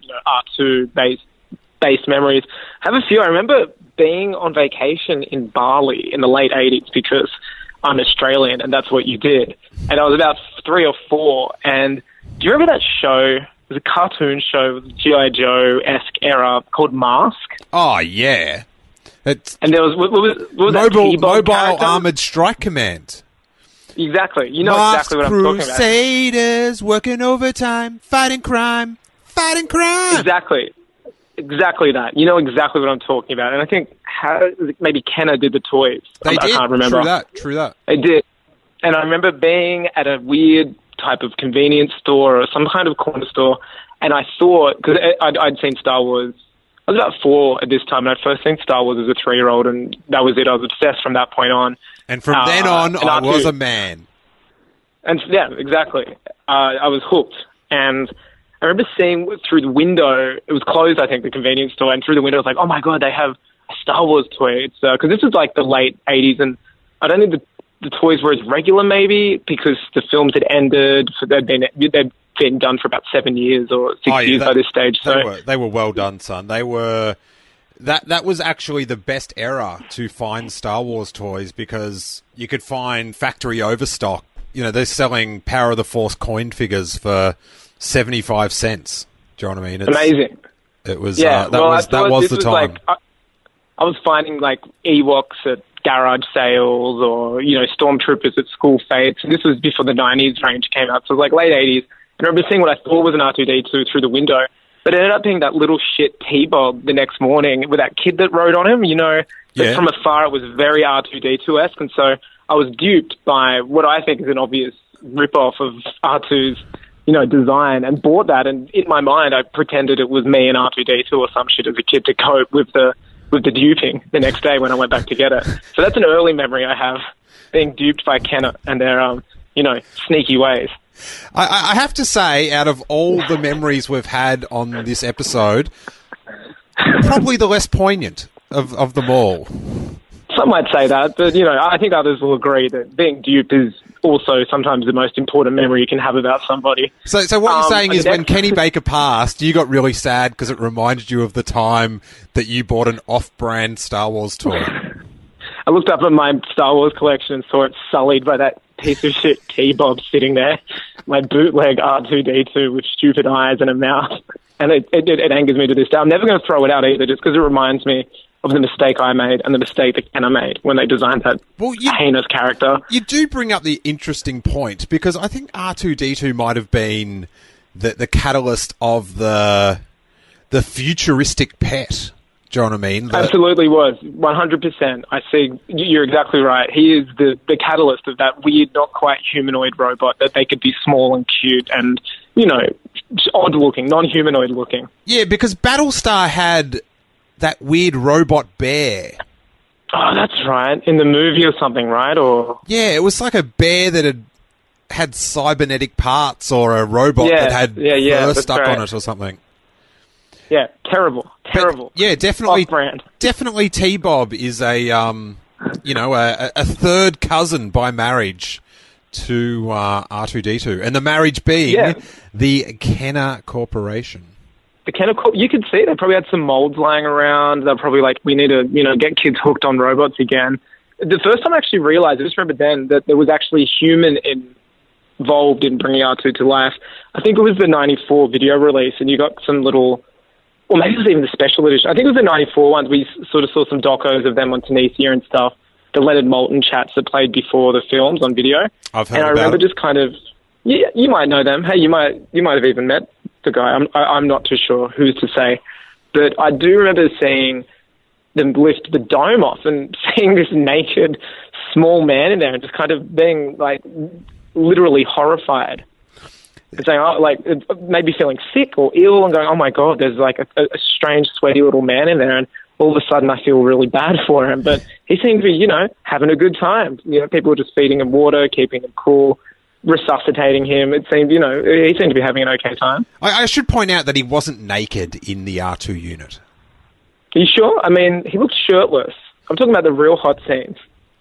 R2-based memories. I have a few. I remember being on vacation in Bali in the late 80s because I'm Australian and that's what you did. And I was about 3 or 4. And do you remember that show? It was a cartoon show, G.I. Joe-esque era called Mask. Oh, yeah. And there was, what was Mobile Armoured Strike Command. Exactly. You know exactly what I'm talking about. Crusaders working overtime, fighting crime. Exactly that. You know exactly what I'm talking about. And I think maybe Kenner did the toys. They did. I can't remember. True that. They did. And I remember being at a weird type of convenience store or some kind of corner store, and I thought, because I'd seen Star Wars, I was about 4 at this time, and I'd first seen Star Wars as a 3-year-old, and that was it. I was obsessed from that point on. And from then on, I was a man. And yeah, exactly. I was hooked. And I remember seeing through the window, it was closed, I think, the convenience store, and through the window, I was like, oh my God, they have a Star Wars toy. It's because this was like the late 80s, and I don't think the toys were as regular, maybe, because the films had ended. So they'd been done for about 7 years or 6 years by this stage. So they were well done, son. They were that was actually the best era to find Star Wars toys because you could find factory overstock. You know, they're selling Power of the Force coin figures for 75 cents. Do you know what I mean? Amazing. It was that was the time. Like, I was finding like Ewoks at garage sales or, stormtroopers at school fetes. This was before the 90s range came out, so it was like late 80s. And I remember seeing what I thought was an R2-D2 through the window, but it ended up being that little shit T-Bob the next morning with that kid that rode on him, But from afar it was very R2-D2-esque, and so I was duped by what I think is an obvious rip-off of R2's, design, and bought that, and in my mind I pretended it was me and R2-D2 or some shit as a kid to cope with the duping the next day when I went back to get it. So that's an early memory I have, being duped by Kenner and their, sneaky ways. I have to say, out of all the memories we've had on this episode, probably the less poignant of them all. Some might say that, but, I think others will agree that being duped is also sometimes the most important memory you can have about somebody. So what you're saying is when Kenny Baker passed, you got really sad because it reminded you of the time that you bought an off-brand Star Wars toy. I looked up at my Star Wars collection and saw it sullied by that piece of shit T-Bob sitting there, my bootleg R2-D2 with stupid eyes and a mouth. And it angers me to this day. I'm never going to throw it out either, just because it reminds me of the mistake I made and the mistake that Kenner made when they designed that heinous character. You do bring up the interesting point, because I think R2-D2 might have been the catalyst of the futuristic pet. Do you know what I mean? Absolutely was. 100%. I see. You're exactly right. He is the catalyst of that weird, not quite humanoid robot, that they could be small and cute and, odd-looking, non-humanoid-looking. Yeah, because Battlestar had that weird robot bear. Oh, that's right. In the movie or something, right? Or yeah, it was like a bear that had cybernetic parts, or a robot that had fur stuck on it or something. Yeah, terrible. But, yeah, definitely. Off-brand. Definitely, T-Bob is a third cousin by marriage to R2-D2, and the marriage being the Kenner Corporation. The Kenner Corp, you could see they probably had some molds lying around. They're probably like, we need to, get kids hooked on robots again. The first time I actually realized, I just remember then, that there was actually human involved in bringing R2 to life. I think it was the 94 video release, and you got some little, or maybe it was even the special edition. I think it was the 94 ones. We sort of saw some docos of them on Tunisia and stuff. The Leonard Maltin chats that played before the films on video. I've heard and I remember just kind of, you might know them. Hey, you might have even met the guy. I'm not too sure. Who's to say? But I do remember seeing them lift the dome off and seeing this naked small man in there and just kind of being like literally horrified. And saying, maybe feeling sick or ill and going, oh my God, there's like a strange, sweaty little man in there. And all of a sudden I feel really bad for him. But he seemed to be, having a good time. People were just feeding him water, keeping him cool. resuscitating him. It seemed, he seemed to be having an okay time. I should point out that he wasn't naked in the R2 unit. Are you sure? I mean, he looked shirtless. I'm talking about the real hot scenes.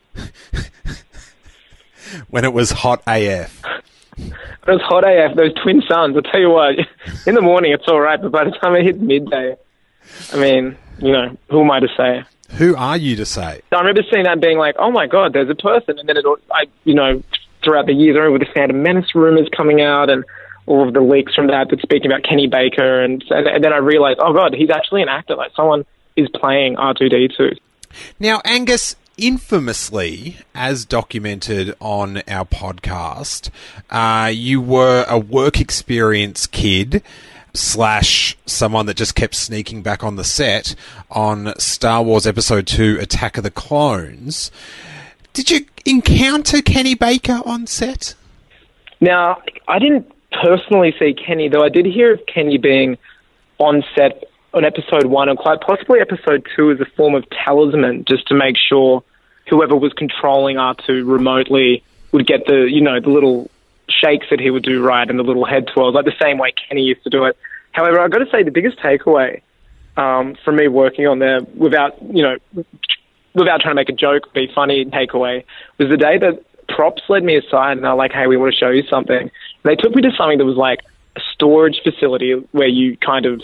When it was hot AF. It was hot AF, those twin suns. I'll tell you what, in the morning it's all right, but by the time it hit midday, I mean, who am I to say? Who are you to say? I remember seeing that and being like, oh my God, there's a person. And then throughout the years, I remember the Phantom Menace rumors coming out and all of the leaks from that speaking about Kenny Baker. And then I realized, oh God, he's actually an actor. Like, someone is playing R2-D2. Now, Angus, infamously, as documented on our podcast, you were a work experience kid / someone that just kept sneaking back on the set on Star Wars Episode 2, Attack of the Clones. Did you encounter Kenny Baker on set? Now, I didn't personally see Kenny, though I did hear of Kenny being on set on Episode 1 and quite possibly Episode 2 as a form of talisman, just to make sure whoever was controlling R2 remotely would get the little shakes that he would do right and the little head twirls, like the same way Kenny used to do it. However, I've got to say the biggest takeaway from me working on there, without trying to make a joke, be funny takeaway, was the day that props led me aside and they're like, hey, we want to show you something. And they took me to something that was like a storage facility where you kind of,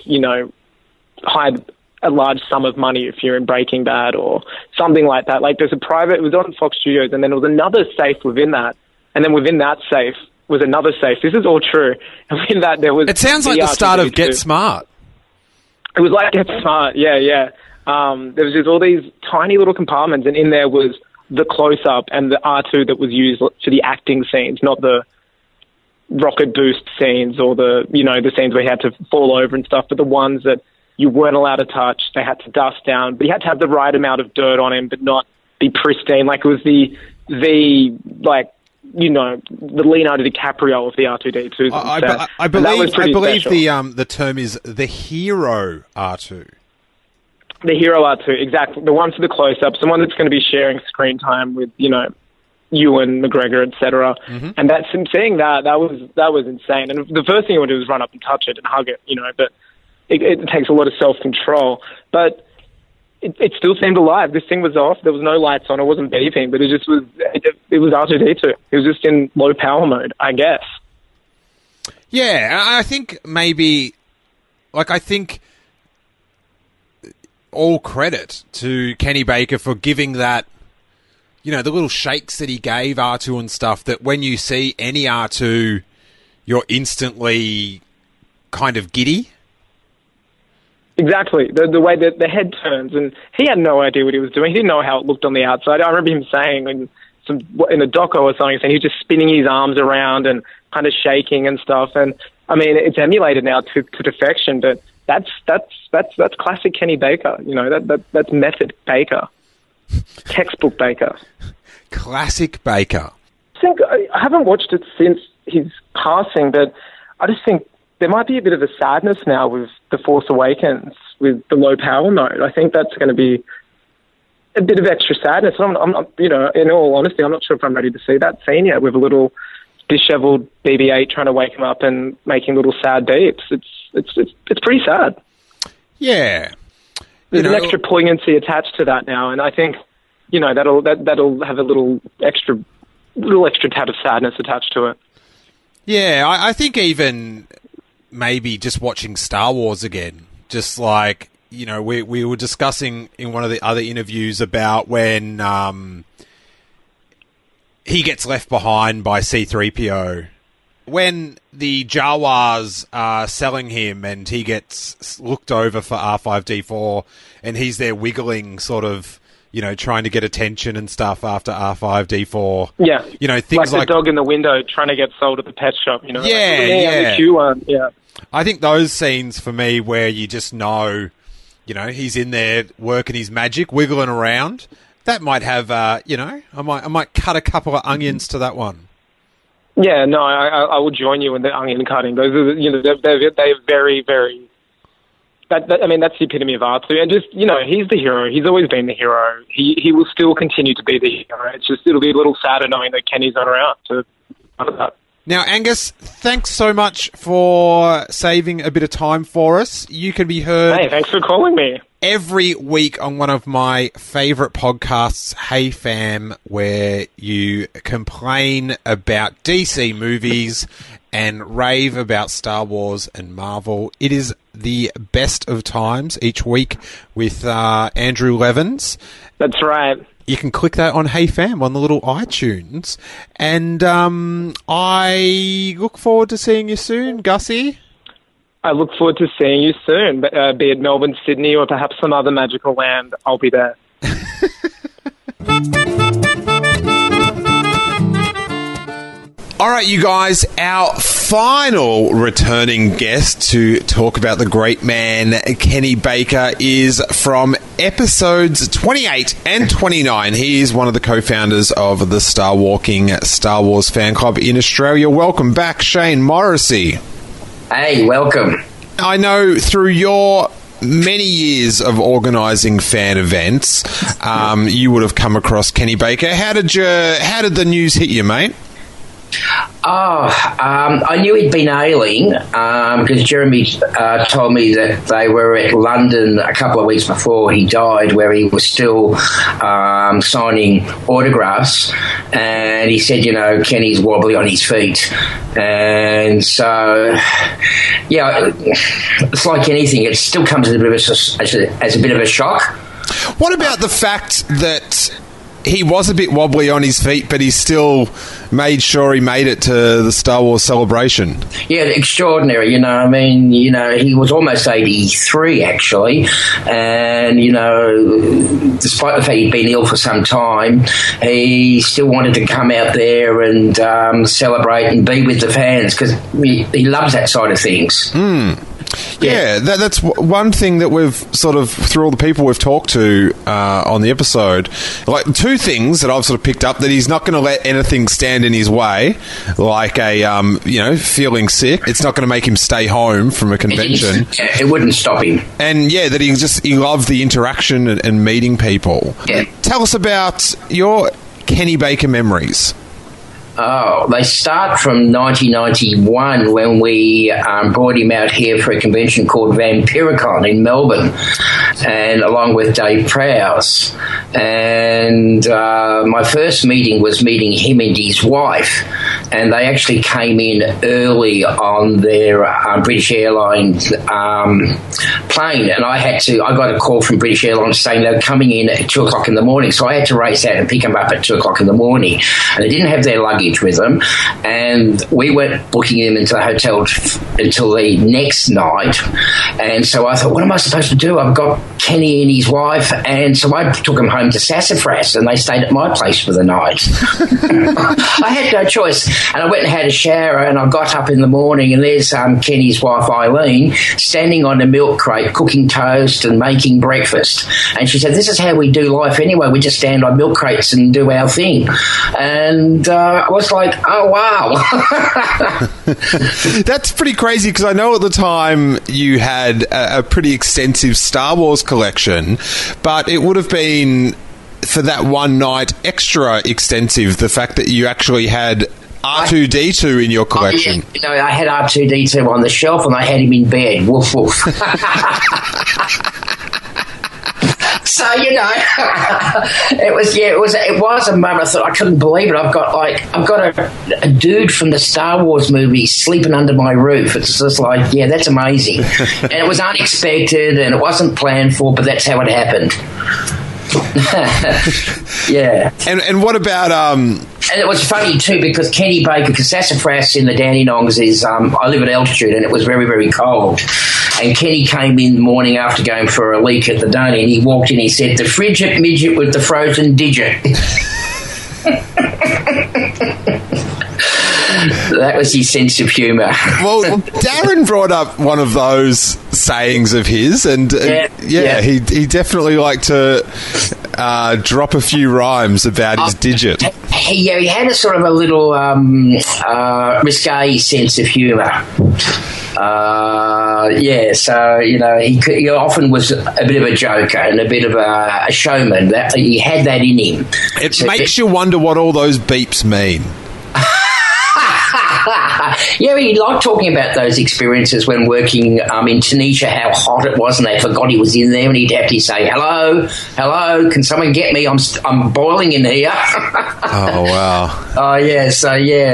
hide a large sum of money if you're in Breaking Bad or something like that. Like, it was on Fox Studios, and then there was another safe within that. And then within that safe was another safe. This is all true. And within that there was... It sounds like the start of Get Smart. It was like Get Smart, yeah. There was just all these tiny little compartments, and in there was the close-up and the R2 that was used for the acting scenes, not the rocket boost scenes or the scenes where he had to fall over and stuff, but the ones that you weren't allowed to touch. They had to dust down, but you had to have the right amount of dirt on him, but not be pristine. Like, it was the Leonardo DiCaprio of the R2-D2s. I believe the term is the hero R2. The hero R2, exactly. The one for the close-ups, the one that's going to be sharing screen time with, Ewan McGregor, etc. Mm-hmm. And seeing that was insane. And the first thing you want to do is run up and touch it and hug it, but it takes a lot of self-control. But it still seemed alive. This thing was off. There was no lights on. It wasn't beeping, but it just was. It was R2-D2. It was just in low power mode, I guess. Yeah, I think maybe, all credit to Kenny Baker for giving that, the little shakes that he gave R2 and stuff, that when you see any R2, you're instantly kind of giddy. Exactly. The way that the head turns, and he had no idea what he was doing. He didn't know how it looked on the outside. I remember him saying in a doco or something, saying he was just spinning his arms around and kind of shaking and stuff. And I mean, it's emulated now to perfection, but that's classic Kenny Baker. That's method Baker, textbook Baker, classic Baker. I haven't watched it since his passing, but I just think there might be a bit of a sadness now with The Force Awakens, with the low power mode. I think that's going to be a bit of extra sadness. I'm in all honesty, I'm not sure if I'm ready to see that scene yet, with a little disheveled BB-8 trying to wake him up and making little sad beeps. It's pretty sad. Yeah, there's an extra poignancy attached to that now, and I think that'll have a little extra tad of sadness attached to it. Yeah, I think even maybe just watching Star Wars again, just like, we were discussing in one of the other interviews about when he gets left behind by C-3PO. When the Jawas are selling him and he gets looked over for R5-D4 and he's there wiggling, sort of, trying to get attention and stuff after R5-D4. Yeah. Things like the dog in the window trying to get sold at the pet shop, Yeah, the Q1, yeah. I think those scenes for me where you just know, he's in there working his magic, wiggling around, that might have, I might cut a couple of onions to that one. Yeah, no, I will join you in the onion cutting. Those are, they're very, very. That's the epitome of R2, and just he's the hero. He's always been the hero. He will still continue to be the hero. It'll be a little sadder knowing that Kenny's not around to part of that. Now, Angus, thanks so much for saving a bit of time for us. You can be heard... Hey, thanks for calling me. ...every week on one of my favourite podcasts, Hey Fam, where you complain about DC movies and rave about Star Wars and Marvel. It is the best of times each week with Andrew Levins. That's right. You can click that on Hey Fam on the little iTunes. And I look forward to seeing you soon, Gussie. I look forward to seeing you soon, be it Melbourne, Sydney, or perhaps some other magical land. I'll be there. All right, you guys, our final returning guest to talk about the great man, Kenny Baker, is from episodes 28 and 29. He is one of the co-founders of the Star Wars fan club in Australia. Welcome back, Shane Morrissey. Hey, welcome. I know through your many years of organising fan events, you would have come across Kenny Baker. How did the news hit you, mate? I knew he'd been ailing because Jeremy told me that they were at London a couple of weeks before he died, where he was still signing autographs, and he said, Kenny's wobbly on his feet. And so, yeah, it's like anything. It still comes as a bit of a shock. What about the fact that he was a bit wobbly on his feet, but he still made sure he made it to the Star Wars celebration? Yeah, extraordinary. He was almost 83, actually. And, despite the fact he'd been ill for some time, he still wanted to come out there and celebrate and be with the fans because he loves that side of things. Yeah, that's one thing that we've sort of, through all the people we've talked to on the episode, like two things that I've sort of picked up: that he's not going to let anything stand in his way, like feeling sick. It's not going to make him stay home from a convention. It wouldn't stop him. And yeah, that he loved the interaction and meeting people. Yeah. Tell us about your Kenny Baker memories. Oh, they start from 1991 when we brought him out here for a convention called Vampiricon in Melbourne, and along with Dave Prowse. And my first meeting was meeting him and his wife, and they actually came in early on their British Airlines plane, and I got a call from British Airlines saying they were coming in at 2 o'clock in the morning, so I had to race out and pick them up at 2 o'clock in the morning, and they didn't have their luggage with them, and we weren't booking them into the hotel until the next night. And so I thought, what am I supposed to do? I've got Kenny and his wife, and so I took them home to Sassafras, and they stayed at my place for the night. I had no choice, and I went and had a shower, and I got up in the morning, and there's Kenny's wife Eileen standing on a milk crate cooking toast and making breakfast, and she said, this is how we do life anyway, we just stand on milk crates and do our thing. And I was like, oh wow. That's pretty crazy, because I know at the time you had a pretty extensive Star Wars collection, but it would have been, for that one night, extra extensive, the fact that you actually had R2-D2 in your collection. I had R2-D2 on the shelf and I had him in bed. Woof woof. So it was a moment. I thought, I couldn't believe it. I've got a dude from the Star Wars movie sleeping under my roof. It's just like, yeah, that's amazing. And it was unexpected and it wasn't planned for, but that's how it happened. Yeah. And what about And it was funny too, because Kenny Baker, because Sassafras in the Dandenongs is, I live at altitude, and it was very, very cold. And Kenny came in the morning after going for a leak at the Dunny, and he walked in, he said, the frigid midget with the frozen digit. That was his sense of humour. Well, Darren brought up one of those sayings of his, and he definitely liked to drop a few rhymes about his digit. He had a sort of a little risque sense of humour. So he often was a bit of a joker and a bit of a showman. That he had that in him. It makes you wonder what all those beeps mean. Yeah, he liked talking about those experiences when working in Tunisia, how hot it was, and they forgot he was in there, and he'd have to say, hello, can someone get me? I'm boiling in here. Oh, wow. Oh, yeah, so,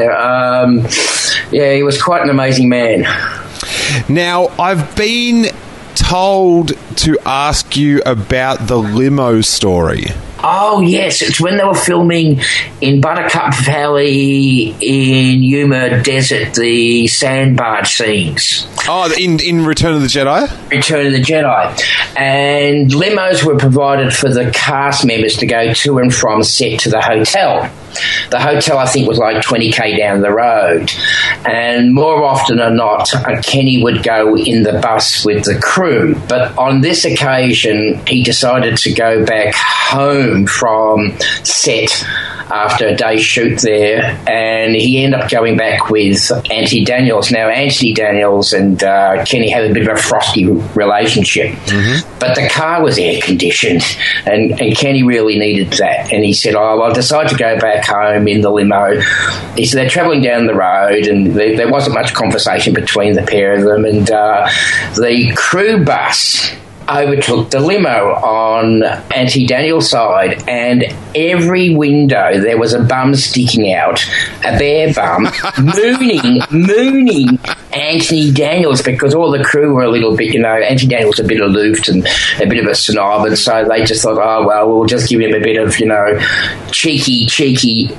he was quite an amazing man. Now, I've been told to ask you about the limo story. Oh, yes. It's when they were filming in Buttercup Valley in Yuma Desert, the sand barge scenes. Oh, in Return of the Jedi? Return of the Jedi. And limos were provided for the cast members to go to and from set to the hotel. The hotel, I think, was like 20k down the road. And more often than not, Kenny would go in the bus with the crew. But on this occasion, he decided to go back home from set after a day's shoot there, and he ended up going back with Anthony Daniels. Now, Anthony Daniels and Kenny had a bit of a frosty relationship, but the car was air-conditioned, and Kenny really needed that. And he said, I'll decide to go back home in the limo. He said they're travelling down the road, and there wasn't much conversation between the pair of them, and the crew bus overtook the limo on Anthony Daniels' side, and every window there was a bum sticking out, a bare bum, mooning Anthony Daniels, because all the crew were a little bit, Anthony Daniels was a bit aloof and a bit of a snob, and so they just thought, oh, well, we'll just give him a bit of, cheeky, saying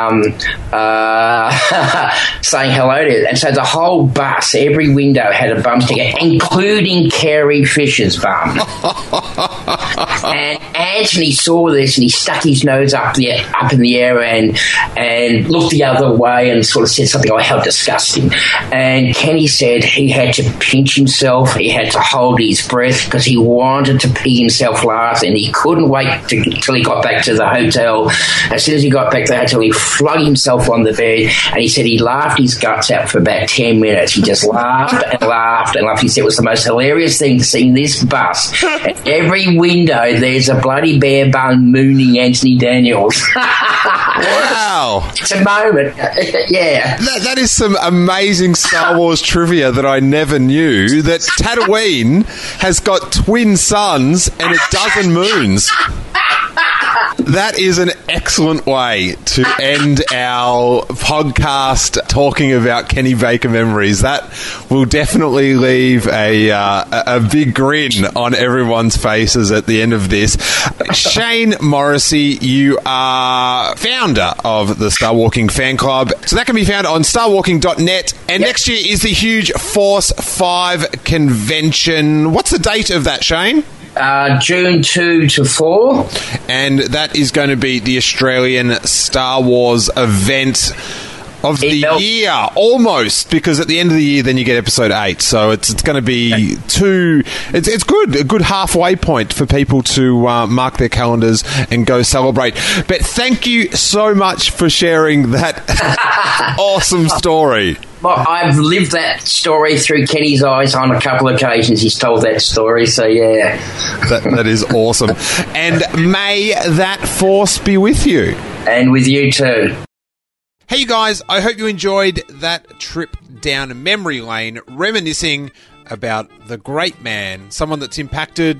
hello to it. And so the whole bus, every window had a bum sticker, including Carrie Fisher's bum. And Anthony saw this, and he stuck his nose up in the air and looked the other way and sort of said something like, how disgusting. And Kenny said he had to pinch himself, he had to hold his breath because he wanted to pee himself last, and he couldn't wait till he got back to the hotel. As soon as he got back to the hotel, he flung himself on the bed, and he said he laughed his guts out for about 10 minutes. He just laughed and laughed and laughed. He said it was the most hilarious thing to see in this bus. At every window, there's a bloody bear bun mooning Anthony Daniels. Wow. It's a moment. Yeah. That is some amazing Star Wars trivia that I never knew, that Tatooine has got twin suns and a dozen moons. That is an excellent way to end our podcast talking about Kenny Baker memories. That will definitely leave a big grin on everyone's faces at the end of this. Shane Morrissey, you are founder of the Star Walking Fan Club. So that can be found on starwalking.net. And next year is the huge Force 5 convention. What's the date of that, Shane? June 2 to 4. And that is going to be the Australian Star Wars event of the year, almost, because at the end of the year then you get episode 8, so it's going to be it's good, a good halfway point for people to mark their calendars and go celebrate. But thank you so much for sharing that awesome story. Well, I've lived that story through Kenny's eyes on a couple of occasions. He's told that story, so yeah. That is awesome. And may that force be with you. And with you too. Hey you guys, I hope you enjoyed that trip down memory lane, reminiscing about the great man, someone that's impacted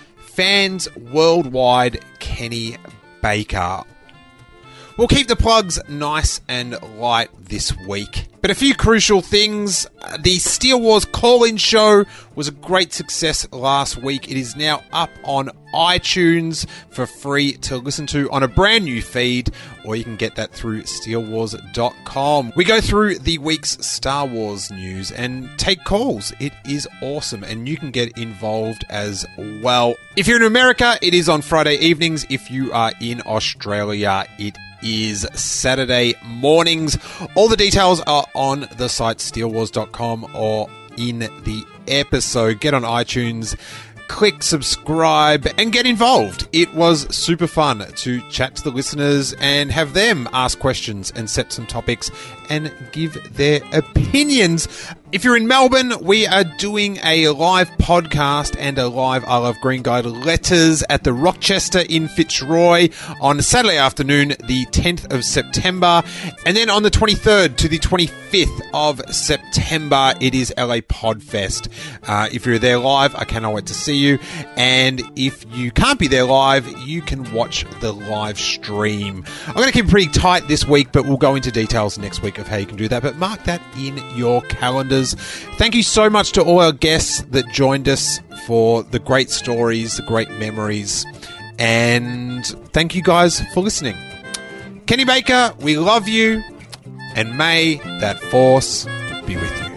fans worldwide, Kenny Baker. We'll keep the plugs nice and light this week. But a few crucial things. The Steele Wars call-in show was a great success last week. It is now up on iTunes for free to listen to on a brand new feed, or you can get that through steelewars.com. We go through the week's Star Wars news and take calls. It is awesome, and you can get involved as well. If you're in America, it is on Friday evenings. If you are in Australia, it is Saturday mornings. All the details are on the site steelwars.com or in the episode. Get on iTunes, click subscribe, and get involved. It was super fun to chat to the listeners and have them ask questions and set some topics and give their opinions If you're in Melbourne, we are doing a live podcast and a live I Love Green Guide letters at the Rochester in Fitzroy on Saturday afternoon, the 10th of September. And then on the 23rd to the 25th of September, it is LA Podfest. If you're there live, I cannot wait to see you. And if you can't be there live, you can watch the live stream. I'm going to keep it pretty tight this week, but we'll go into details next week of how you can do that. But mark that in your calendars. Thank you so much to all our guests that joined us for the great stories, the great memories, and thank you guys for listening. Kenny Baker, we love you, and may that force be with you.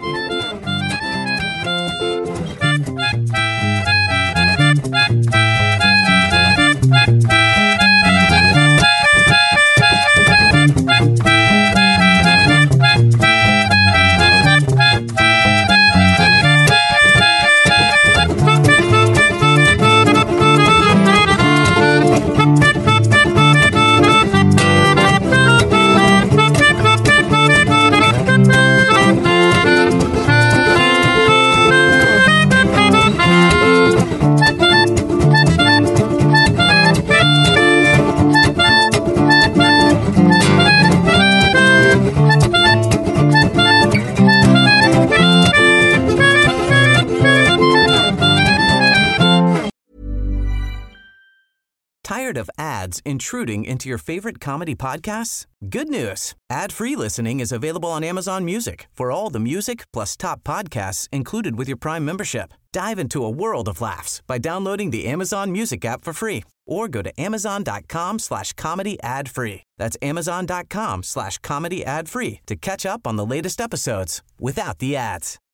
Tired of ads intruding into your favorite comedy podcasts? Good news. Ad-free listening is available on Amazon Music for all the music plus top podcasts included with your Prime membership. Dive into a world of laughs by downloading the Amazon Music app for free or go to amazon.com/comedy ad-free. That's amazon.com/comedy ad-free to catch up on the latest episodes without the ads.